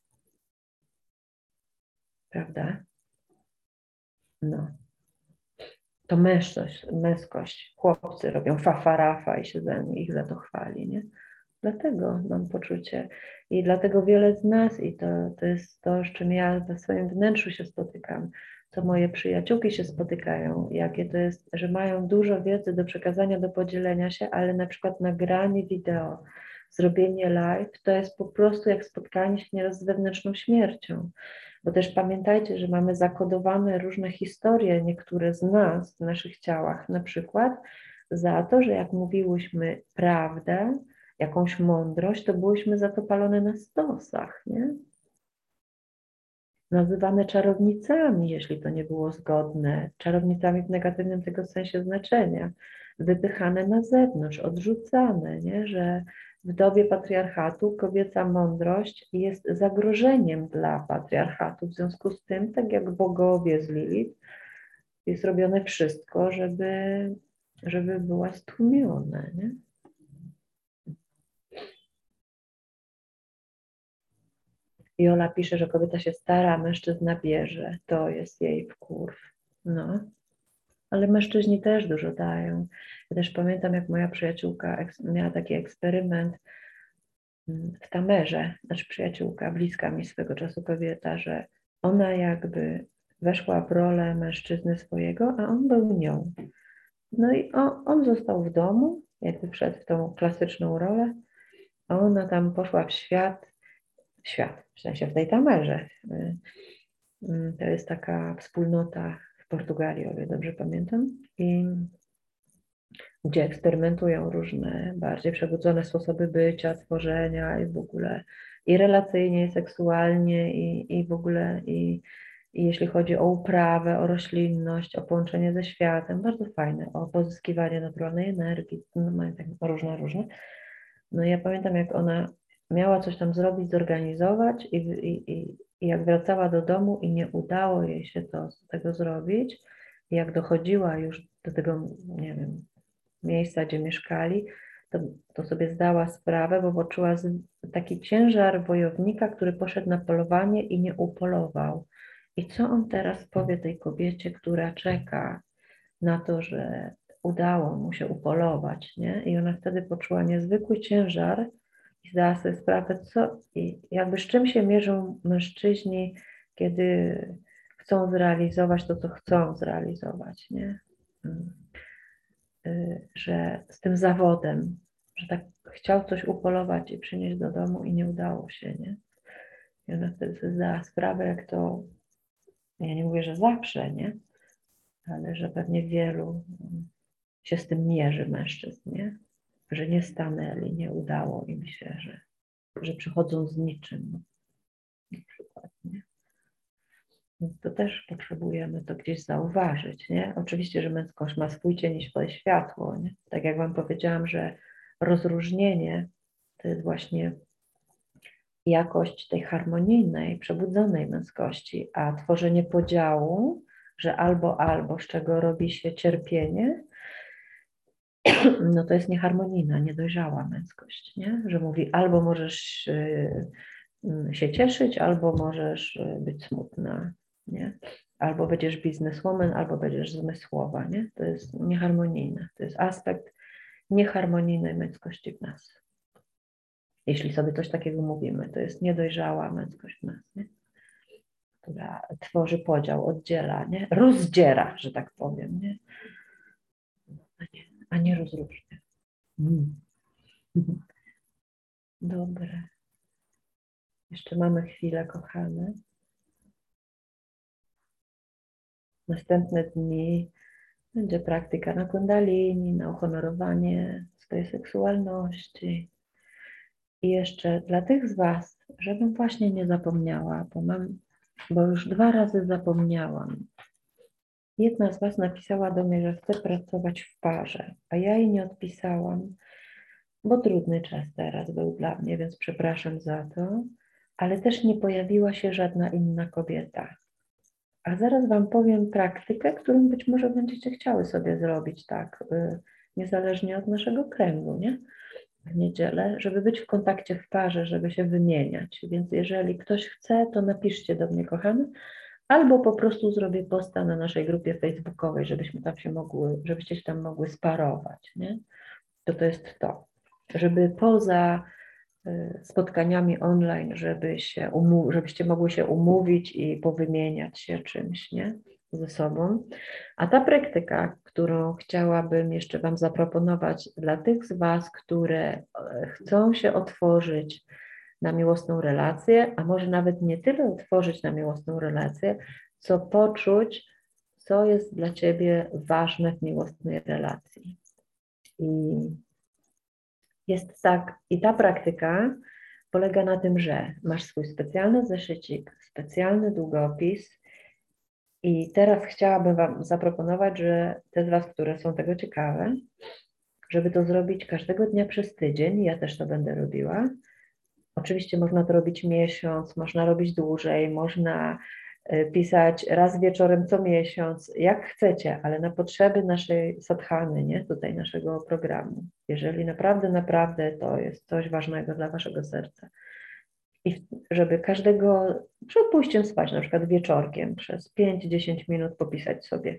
Prawda? No. To męskość. Chłopcy robią fafarafa i się ich za to chwali, nie? Dlatego mam poczucie i dlatego wiele z nas, i to jest to, z czym ja we swoim wnętrzu się spotykam, co moje przyjaciółki się spotykają, jakie to jest, że mają dużo wiedzy do przekazania, do podzielenia się, ale na przykład nagranie wideo, zrobienie live, to jest po prostu jak spotkanie się nieraz z wewnętrzną śmiercią. Bo też pamiętajcie, że mamy zakodowane różne historie, niektóre z nas, w naszych ciałach, na przykład za to, że jak mówiłyśmy prawdę, jakąś mądrość, to byłyśmy za to palone na stosach, nie? Nazywane czarownicami, jeśli to nie było zgodne, czarownicami w negatywnym tego sensie znaczenia, wypychane na zewnątrz, odrzucane, nie? Że w dobie patriarchatu kobieca mądrość jest zagrożeniem dla patriarchatu. W związku z tym, tak jak bogowie z Lilith, jest robione wszystko, żeby była stłumiona, nie? Jola pisze, że kobieta się stara, a mężczyzna bierze. To jest jej wkurw. No, ale mężczyźni też dużo dają. Ja też pamiętam, jak moja przyjaciółka miała taki eksperyment w Tamerze, znaczy przyjaciółka, bliska mi swego czasu kobieta, że ona jakby weszła w rolę mężczyzny swojego, a on był nią. No i on został w domu, jakby wszedł w tą klasyczną rolę, a ona tam poszła w świat, w sensie w tej Tamerze. To jest taka wspólnota w Portugalii, o ile dobrze pamiętam, i gdzie eksperymentują różne bardziej przebudzone sposoby bycia, tworzenia i w ogóle i relacyjnie, i seksualnie, i w ogóle i jeśli chodzi o uprawę, o roślinność, o połączenie ze światem, bardzo fajne, o pozyskiwanie naturalnej energii, no mają tak różne. No ja pamiętam, jak ona miała coś tam zrobić, zorganizować i jak wracała do domu i nie udało jej się tego zrobić, i jak dochodziła już do tego, nie wiem, miejsca, gdzie mieszkali, to sobie zdała sprawę, bo poczuła taki ciężar wojownika, który poszedł na polowanie i nie upolował. I co on teraz powie tej kobiecie, która czeka na to, że udało mu się upolować, nie? I ona wtedy poczuła niezwykły ciężar i zdała sobie sprawę, i jakby z czym się mierzą mężczyźni, kiedy chcą zrealizować to, co chcą zrealizować, nie? Że z tym zawodem, że tak chciał coś upolować i przynieść do domu i nie udało się, nie? I ona wtedy sobie zdała sprawę, jak to, ja nie mówię, że zawsze, nie? Ale że pewnie wielu się z tym mierzy mężczyzn, nie? Że nie stanęli, nie udało im się, że przychodzą z niczym, na przykład, nie? Więc to też potrzebujemy to gdzieś zauważyć, nie? Oczywiście, że męskość ma swój cień i swoje światło, nie? Tak jak Wam powiedziałam, że rozróżnienie to jest właśnie jakość tej harmonijnej, przebudzonej męskości, a tworzenie podziału, że albo, z czego robi się cierpienie, no to jest nieharmonijna, niedojrzała męskość, nie? Że mówi albo możesz się cieszyć, albo możesz być smutna, nie? Albo będziesz bizneswoman, albo będziesz zmysłowa, nie? To jest nieharmonijne. To jest aspekt nieharmonijnej męskości w nas. Jeśli sobie coś takiego mówimy, to jest niedojrzała męskość w nas, nie? Która tworzy podział, oddziela, nie? Rozdziera, że tak powiem, nie? A nie rozróżnia. Dobre. Jeszcze mamy chwilę, kochane. Następne dni będzie praktyka na kundalini, na uhonorowanie swojej seksualności. I jeszcze dla tych z Was, żebym właśnie nie zapomniała, bo już 2 razy zapomniałam. Jedna z Was napisała do mnie, że chce pracować w parze, a ja jej nie odpisałam, bo trudny czas teraz był dla mnie, więc przepraszam za to, ale też nie pojawiła się żadna inna kobieta. A zaraz Wam powiem praktykę, którą być może będziecie chciały sobie zrobić tak, niezależnie od naszego kręgu, nie? W niedzielę, żeby być w kontakcie w parze, żeby się wymieniać. Więc jeżeli ktoś chce, to napiszcie do mnie, kochany, albo po prostu zrobię posta na naszej grupie facebookowej, żebyście się tam mogły sparować, nie? To jest to, żeby poza spotkaniami online, żebyście mogły się umówić i powymieniać się czymś, nie? Ze sobą. A ta praktyka, którą chciałabym jeszcze Wam zaproponować dla tych z Was, które chcą się otworzyć na miłosną relację, a może nawet nie tyle otworzyć na miłosną relację, co poczuć, co jest dla Ciebie ważne w miłosnej relacji. I ta praktyka polega na tym, że masz swój specjalny zeszycik, specjalny długopis i teraz chciałabym Wam zaproponować, że te z Was, które są tego ciekawe, żeby to zrobić każdego dnia przez tydzień, ja też to będę robiła. Oczywiście można to robić miesiąc, można robić dłużej, można pisać raz wieczorem co miesiąc, jak chcecie, ale na potrzeby naszej sadhany, nie? Tutaj naszego programu. Jeżeli naprawdę to jest coś ważnego dla Waszego serca. I żeby przed pójściem spać, na przykład wieczorkiem, przez 5-10 minut popisać sobie.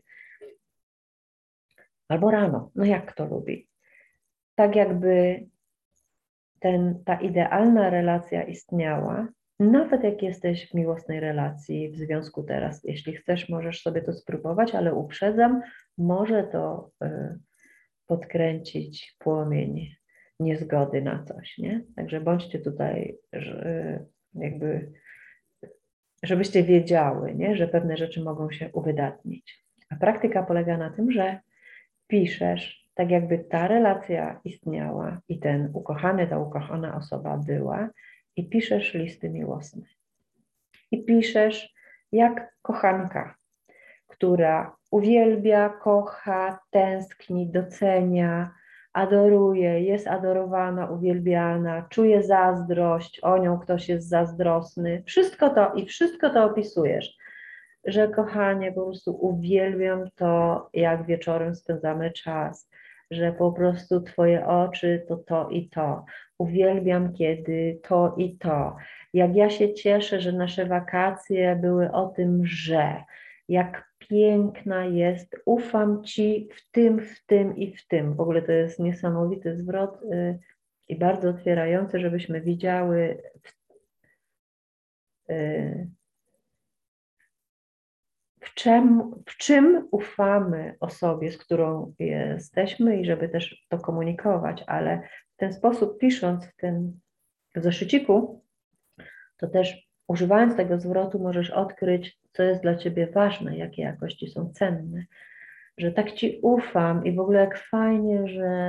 Albo rano, no jak kto lubi. Tak jakby ta idealna relacja istniała, nawet jak jesteś w miłosnej relacji, w związku teraz, jeśli chcesz, możesz sobie to spróbować, ale uprzedzam, może to podkręcić płomień niezgody na coś, nie? Także bądźcie tutaj jakby, żebyście wiedziały, nie? Że pewne rzeczy mogą się uwydatnić. A praktyka polega na tym, że piszesz, tak jakby ta relacja istniała i ta ukochana osoba była i piszesz listy miłosne. I piszesz jak kochanka, która uwielbia, kocha, tęskni, docenia, adoruje, jest adorowana, uwielbiana, czuje zazdrość, o nią ktoś jest zazdrosny. Wszystko to opisujesz, że kochanie, po prostu uwielbiam to, jak wieczorem spędzamy czas, że po prostu twoje oczy to i to. Uwielbiam, kiedy to i to. Jak ja się cieszę, że nasze wakacje były o tym, że jak piękna jest, ufam Ci w tym i w tym. W ogóle to jest niesamowity zwrot i bardzo otwierający, żebyśmy widziały y, w czym ufamy osobie, z którą jesteśmy i żeby też to komunikować, ale w ten sposób pisząc w zeszyciku, to też używając tego zwrotu możesz odkryć, co jest dla Ciebie ważne, jakie jakości są cenne, że tak Ci ufam i w ogóle jak fajnie,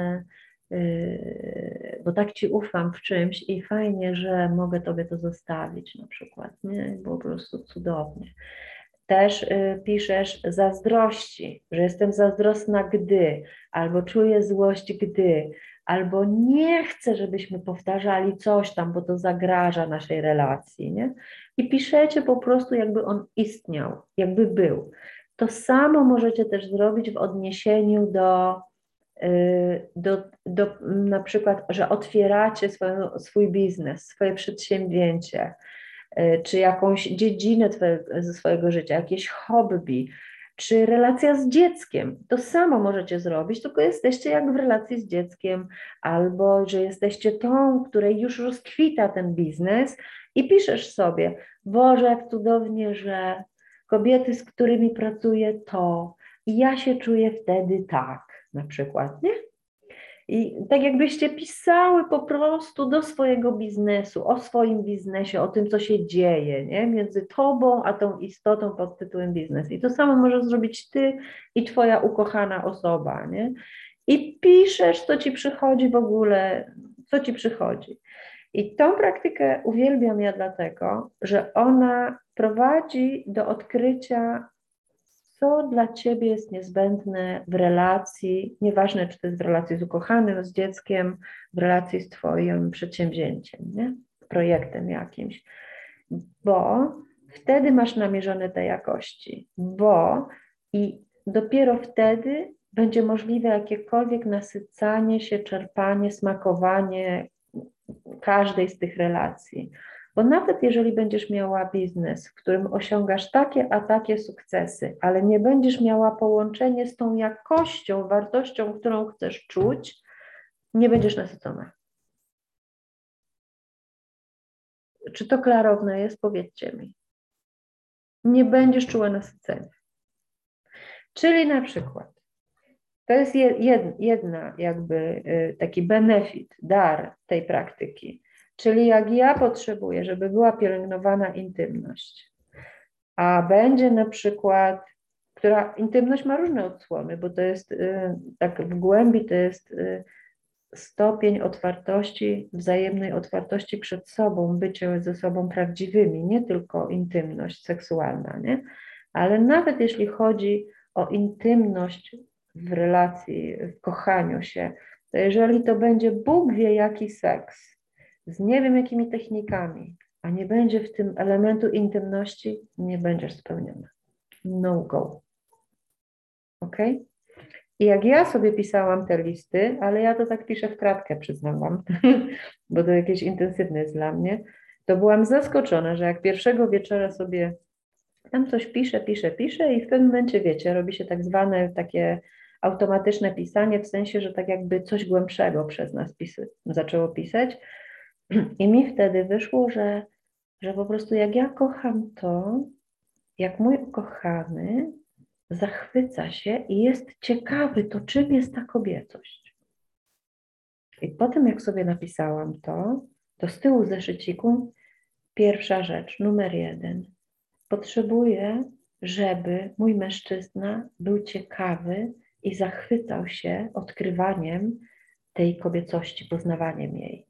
bo tak Ci ufam w czymś i fajnie, że mogę Tobie to zostawić na przykład, nie? Było po prostu cudownie. Też piszesz zazdrości, że jestem zazdrosna gdy, albo czuję złość gdy, albo nie chcę, żebyśmy powtarzali coś tam, bo to zagraża naszej relacji, nie? I piszecie po prostu, jakby on istniał, jakby był. To samo możecie też zrobić w odniesieniu do na przykład, że otwieracie swój biznes, swoje przedsięwzięcie, czy jakąś dziedzinę ze swojego życia, jakieś hobby, czy relacja z dzieckiem. To samo możecie zrobić, tylko jesteście jak w relacji z dzieckiem, albo że jesteście tą, której już rozkwita ten biznes i piszesz sobie, Boże, jak cudownie, że kobiety, z którymi pracuję, to i ja się czuję wtedy tak, na przykład, nie? I tak jakbyście pisały po prostu do swojego biznesu, o swoim biznesie, o tym, co się dzieje, nie? Między tobą a tą istotą pod tytułem biznes. I to samo możesz zrobić ty i twoja ukochana osoba, nie? I piszesz, co ci przychodzi w ogóle, co ci przychodzi. I tą praktykę uwielbiam ja dlatego, że ona prowadzi do odkrycia, co dla ciebie jest niezbędne w relacji, nieważne czy to jest w relacji z ukochanym, z dzieckiem, w relacji z twoim przedsięwzięciem, nie? Projektem jakimś, bo wtedy masz namierzone te jakości, i dopiero wtedy będzie możliwe jakiekolwiek nasycanie się, czerpanie, smakowanie każdej z tych relacji. Bo nawet jeżeli będziesz miała biznes, w którym osiągasz takie a takie sukcesy, ale nie będziesz miała połączenie z tą jakością, wartością, którą chcesz czuć, nie będziesz nasycona. Czy to klarowne jest? Powiedzcie mi. Nie będziesz czuła nasycenia. Czyli na przykład, to jest jedna jakby taki benefit, dar tej praktyki. Czyli jak ja potrzebuję, żeby była pielęgnowana intymność, a będzie na przykład, która intymność ma różne odsłony, bo to jest tak w głębi to jest stopień otwartości, wzajemnej otwartości przed sobą, bycie ze sobą prawdziwymi, nie tylko intymność seksualna, nie? Ale nawet jeśli chodzi o intymność w relacji, w kochaniu się, to jeżeli to będzie Bóg wie jaki seks, z nie wiem jakimi technikami, a nie będzie w tym elementu intymności, nie będziesz spełniona. No go. Ok? I jak ja sobie pisałam te listy, ale ja to tak piszę w kratkę, przyznam wam, bo to jakieś intensywne jest dla mnie, to byłam zaskoczona, że jak pierwszego wieczora sobie tam coś piszę i w pewnym momencie, wiecie, robi się tak zwane takie automatyczne pisanie, w sensie, że tak jakby coś głębszego przez nas zaczęło pisać. I mi wtedy wyszło, że po prostu jak ja kocham to, jak mój ukochany zachwyca się i jest ciekawy, to czym jest ta kobiecość. I potem jak sobie napisałam to z tyłu zeszyciku pierwsza rzecz, numer 1. Potrzebuję, żeby mój mężczyzna był ciekawy i zachwycał się odkrywaniem tej kobiecości, poznawaniem jej.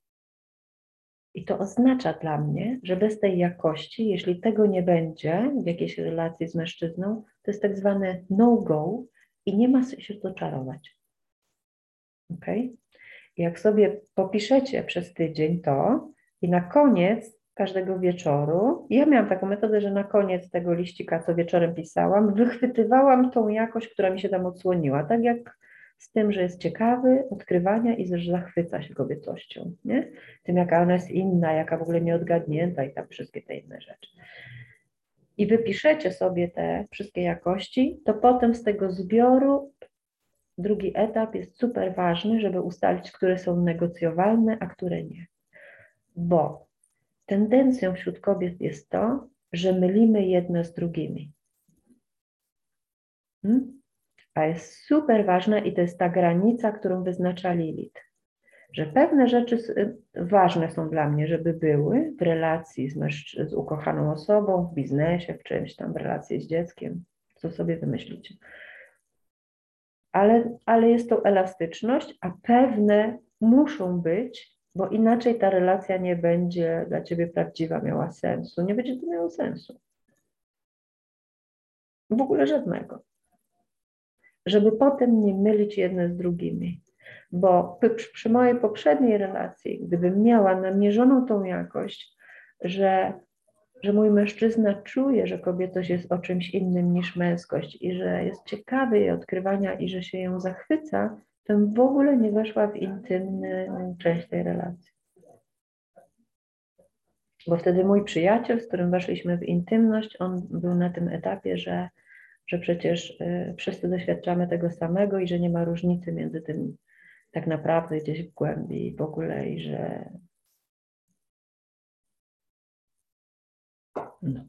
I to oznacza dla mnie, że bez tej jakości, jeśli tego nie będzie w jakiejś relacji z mężczyzną, to jest tak zwane no-go i nie ma się to czarować. Ok? Jak sobie popiszecie przez tydzień to i na koniec każdego wieczoru, ja miałam taką metodę, że na koniec tego liścika, co wieczorem pisałam, wychwytywałam tą jakość, która mi się tam odsłoniła. Tak jak z tym, że jest ciekawy odkrywania i że zachwyca się kobiecością, nie? Tym, jaka ona jest inna, jaka w ogóle nieodgadnięta i tam wszystkie te inne rzeczy. I wypiszecie sobie te wszystkie jakości, to potem z tego zbioru drugi etap jest super ważny, żeby ustalić, które są negocjowalne, a które nie. Bo tendencją wśród kobiet jest to, że mylimy jedno z drugimi. A jest super ważna i to jest ta granica, którą wyznacza Lilith. Że pewne rzeczy ważne są dla mnie, żeby były w relacji z ukochaną osobą, w biznesie, w czymś tam, w relacji z dzieckiem, co sobie wymyślicie. Ale jest to elastyczność, a pewne muszą być, bo inaczej ta relacja nie będzie dla ciebie prawdziwa, miała sensu. Nie będzie to miało sensu. W ogóle żadnego. Żeby potem nie mylić jedne z drugimi. Bo przy mojej poprzedniej relacji, gdybym miała namierzoną tą jakość, że mój mężczyzna czuje, że kobiecość jest o czymś innym niż męskość i że jest ciekawy jej odkrywania i że się ją zachwyca, to bym w ogóle nie weszła w intymną część tej relacji. Bo wtedy mój przyjaciel, z którym weszliśmy w intymność, on był na tym etapie, że przecież wszyscy doświadczamy tego samego i że nie ma różnicy między tym tak naprawdę gdzieś w głębi w ogóle i że no.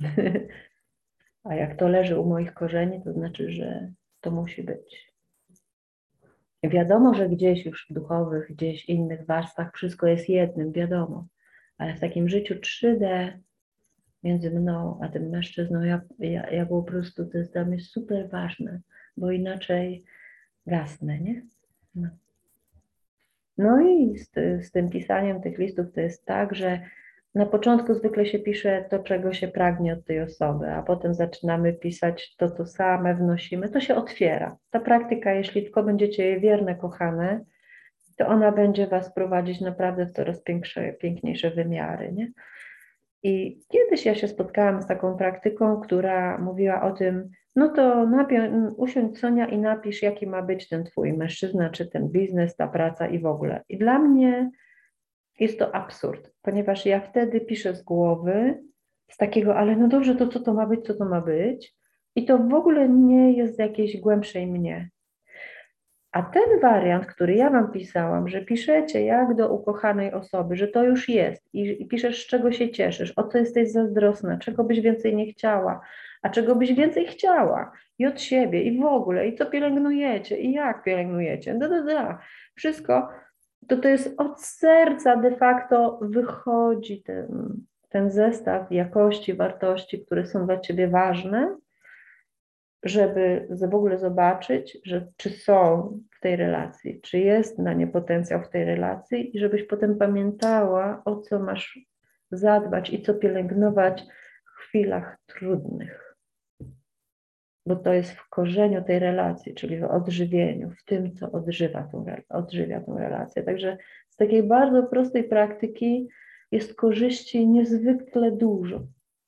A jak to leży u moich korzeni, to znaczy, że to musi być. Wiadomo, że gdzieś już w duchowych, gdzieś innych warstwach wszystko jest jednym, wiadomo. Ale w takim życiu 3D między mną a tym mężczyzną, ja po prostu, to jest dla mnie super ważne, bo inaczej gasnę, nie? No. No i z tym pisaniem tych listów to jest tak, że na początku zwykle się pisze to, czego się pragnie od tej osoby, a potem zaczynamy pisać to, co same wnosimy, to się otwiera. Ta praktyka, jeśli tylko będziecie jej wierne, kochane, to ona będzie was prowadzić naprawdę w coraz piękniejsze wymiary, nie? I kiedyś ja się spotkałam z taką praktyką, która mówiła o tym, no to usiądź Sonia i napisz, jaki ma być ten twój mężczyzna, czy ten biznes, ta praca i w ogóle. I dla mnie jest to absurd, ponieważ ja wtedy piszę z głowy, z takiego, ale no dobrze, to co to ma być, co to ma być? I to w ogóle nie jest z jakiejś głębszej mnie. A ten wariant, który ja wam pisałam, że piszecie jak do ukochanej osoby, że to już jest i piszesz, z czego się cieszysz, o co jesteś zazdrosna, czego byś więcej nie chciała, a czego byś więcej chciała i od siebie i w ogóle, i co pielęgnujecie, i jak pielęgnujecie, Wszystko to jest od serca de facto wychodzi ten zestaw jakości, wartości, które są dla ciebie ważne, żeby w ogóle zobaczyć, czy są w tej relacji, czy jest na nie potencjał w tej relacji i żebyś potem pamiętała, o co masz zadbać i co pielęgnować w chwilach trudnych. Bo to jest w korzeniu tej relacji, czyli w odżywieniu, w tym, co odżywia tą relację. Także z takiej bardzo prostej praktyki jest korzyści niezwykle dużo.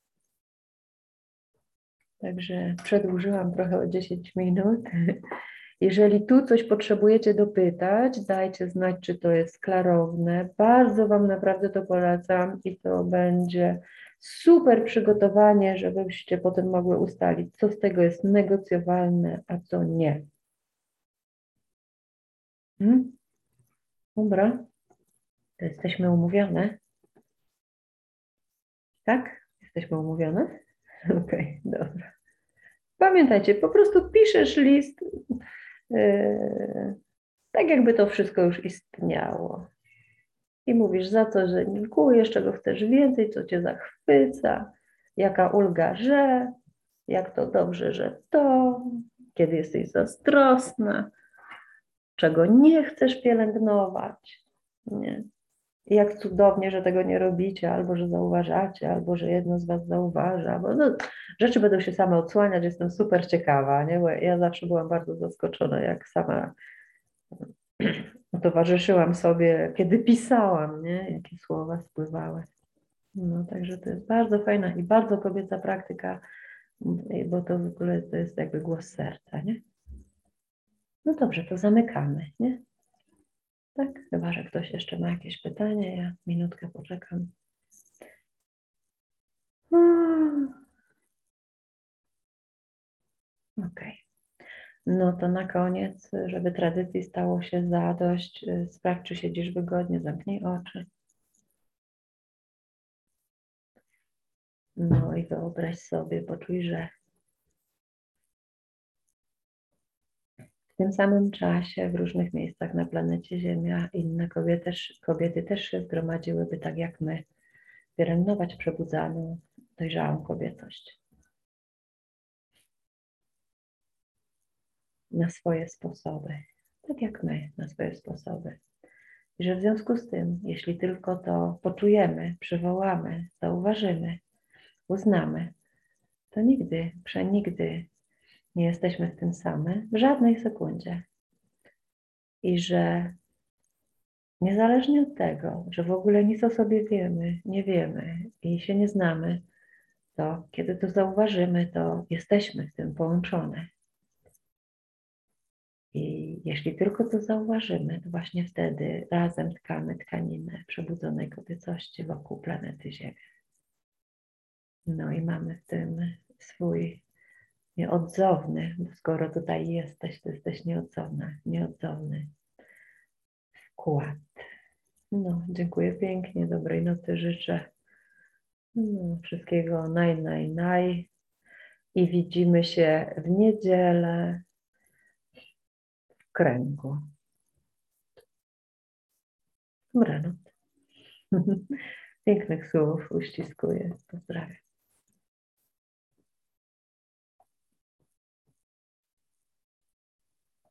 Także przedłużyłam trochę o 10 minut. Jeżeli tu coś potrzebujecie dopytać, dajcie znać, czy to jest klarowne. Bardzo wam naprawdę to polecam i to będzie super przygotowanie, żebyście potem mogły ustalić, co z tego jest negocjowalne, a co nie. Dobra, to jesteśmy umówione. Tak? Jesteśmy umówione? Okej, dobra. Pamiętajcie, po prostu piszesz list, tak jakby to wszystko już istniało. I mówisz za to, że dziękujesz, czego chcesz więcej, co cię zachwyca, jaka ulga, że, jak to dobrze, że to, kiedy jesteś zazdrosna, czego nie chcesz pielęgnować, nie? I jak cudownie, że tego nie robicie, albo że zauważacie, albo że jedno z was zauważa, bo no, rzeczy będą się same odsłaniać, jestem super ciekawa, nie? Bo ja zawsze byłam bardzo zaskoczona, jak sama towarzyszyłam sobie, kiedy pisałam, nie? Jakie słowa spływały. No, także to jest bardzo fajna i bardzo kobieca praktyka, bo to w ogóle to jest jakby głos serca, nie? No dobrze, to zamykamy, nie? Tak? Chyba że ktoś jeszcze ma jakieś pytanie, ja minutkę poczekam. Okej. No to na koniec, żeby tradycji stało się zadość, sprawdź, czy siedzisz wygodnie, zamknij oczy. No i wyobraź sobie, poczuj, że w tym samym czasie w różnych miejscach na planecie Ziemia inne kobiety też się zgromadziłyby tak jak my, pielęgnować przebudzaną, dojrzałą kobiecość na swoje sposoby, tak jak my, na swoje sposoby. I że w związku z tym, jeśli tylko to poczujemy, przywołamy, zauważymy, uznamy, to nigdy, przenigdy nie jesteśmy w tym same, w żadnej sekundzie. I że niezależnie od tego, że w ogóle nic o sobie wiemy, nie wiemy i się nie znamy, to kiedy to zauważymy, to jesteśmy w tym połączone. I jeśli tylko to zauważymy, to właśnie wtedy razem tkamy tkaninę przebudzonej kobiecości wokół planety Ziemia. No i mamy w tym swój nieodzowny, bo skoro tutaj jesteś, to jesteś nieodzowny wkład. No, dziękuję pięknie, dobrej nocy życzę. No, wszystkiego naj. I widzimy się w niedzielę w kręgu. Dobranoc. Pięknych słów uściskuję. Pozdrawiam.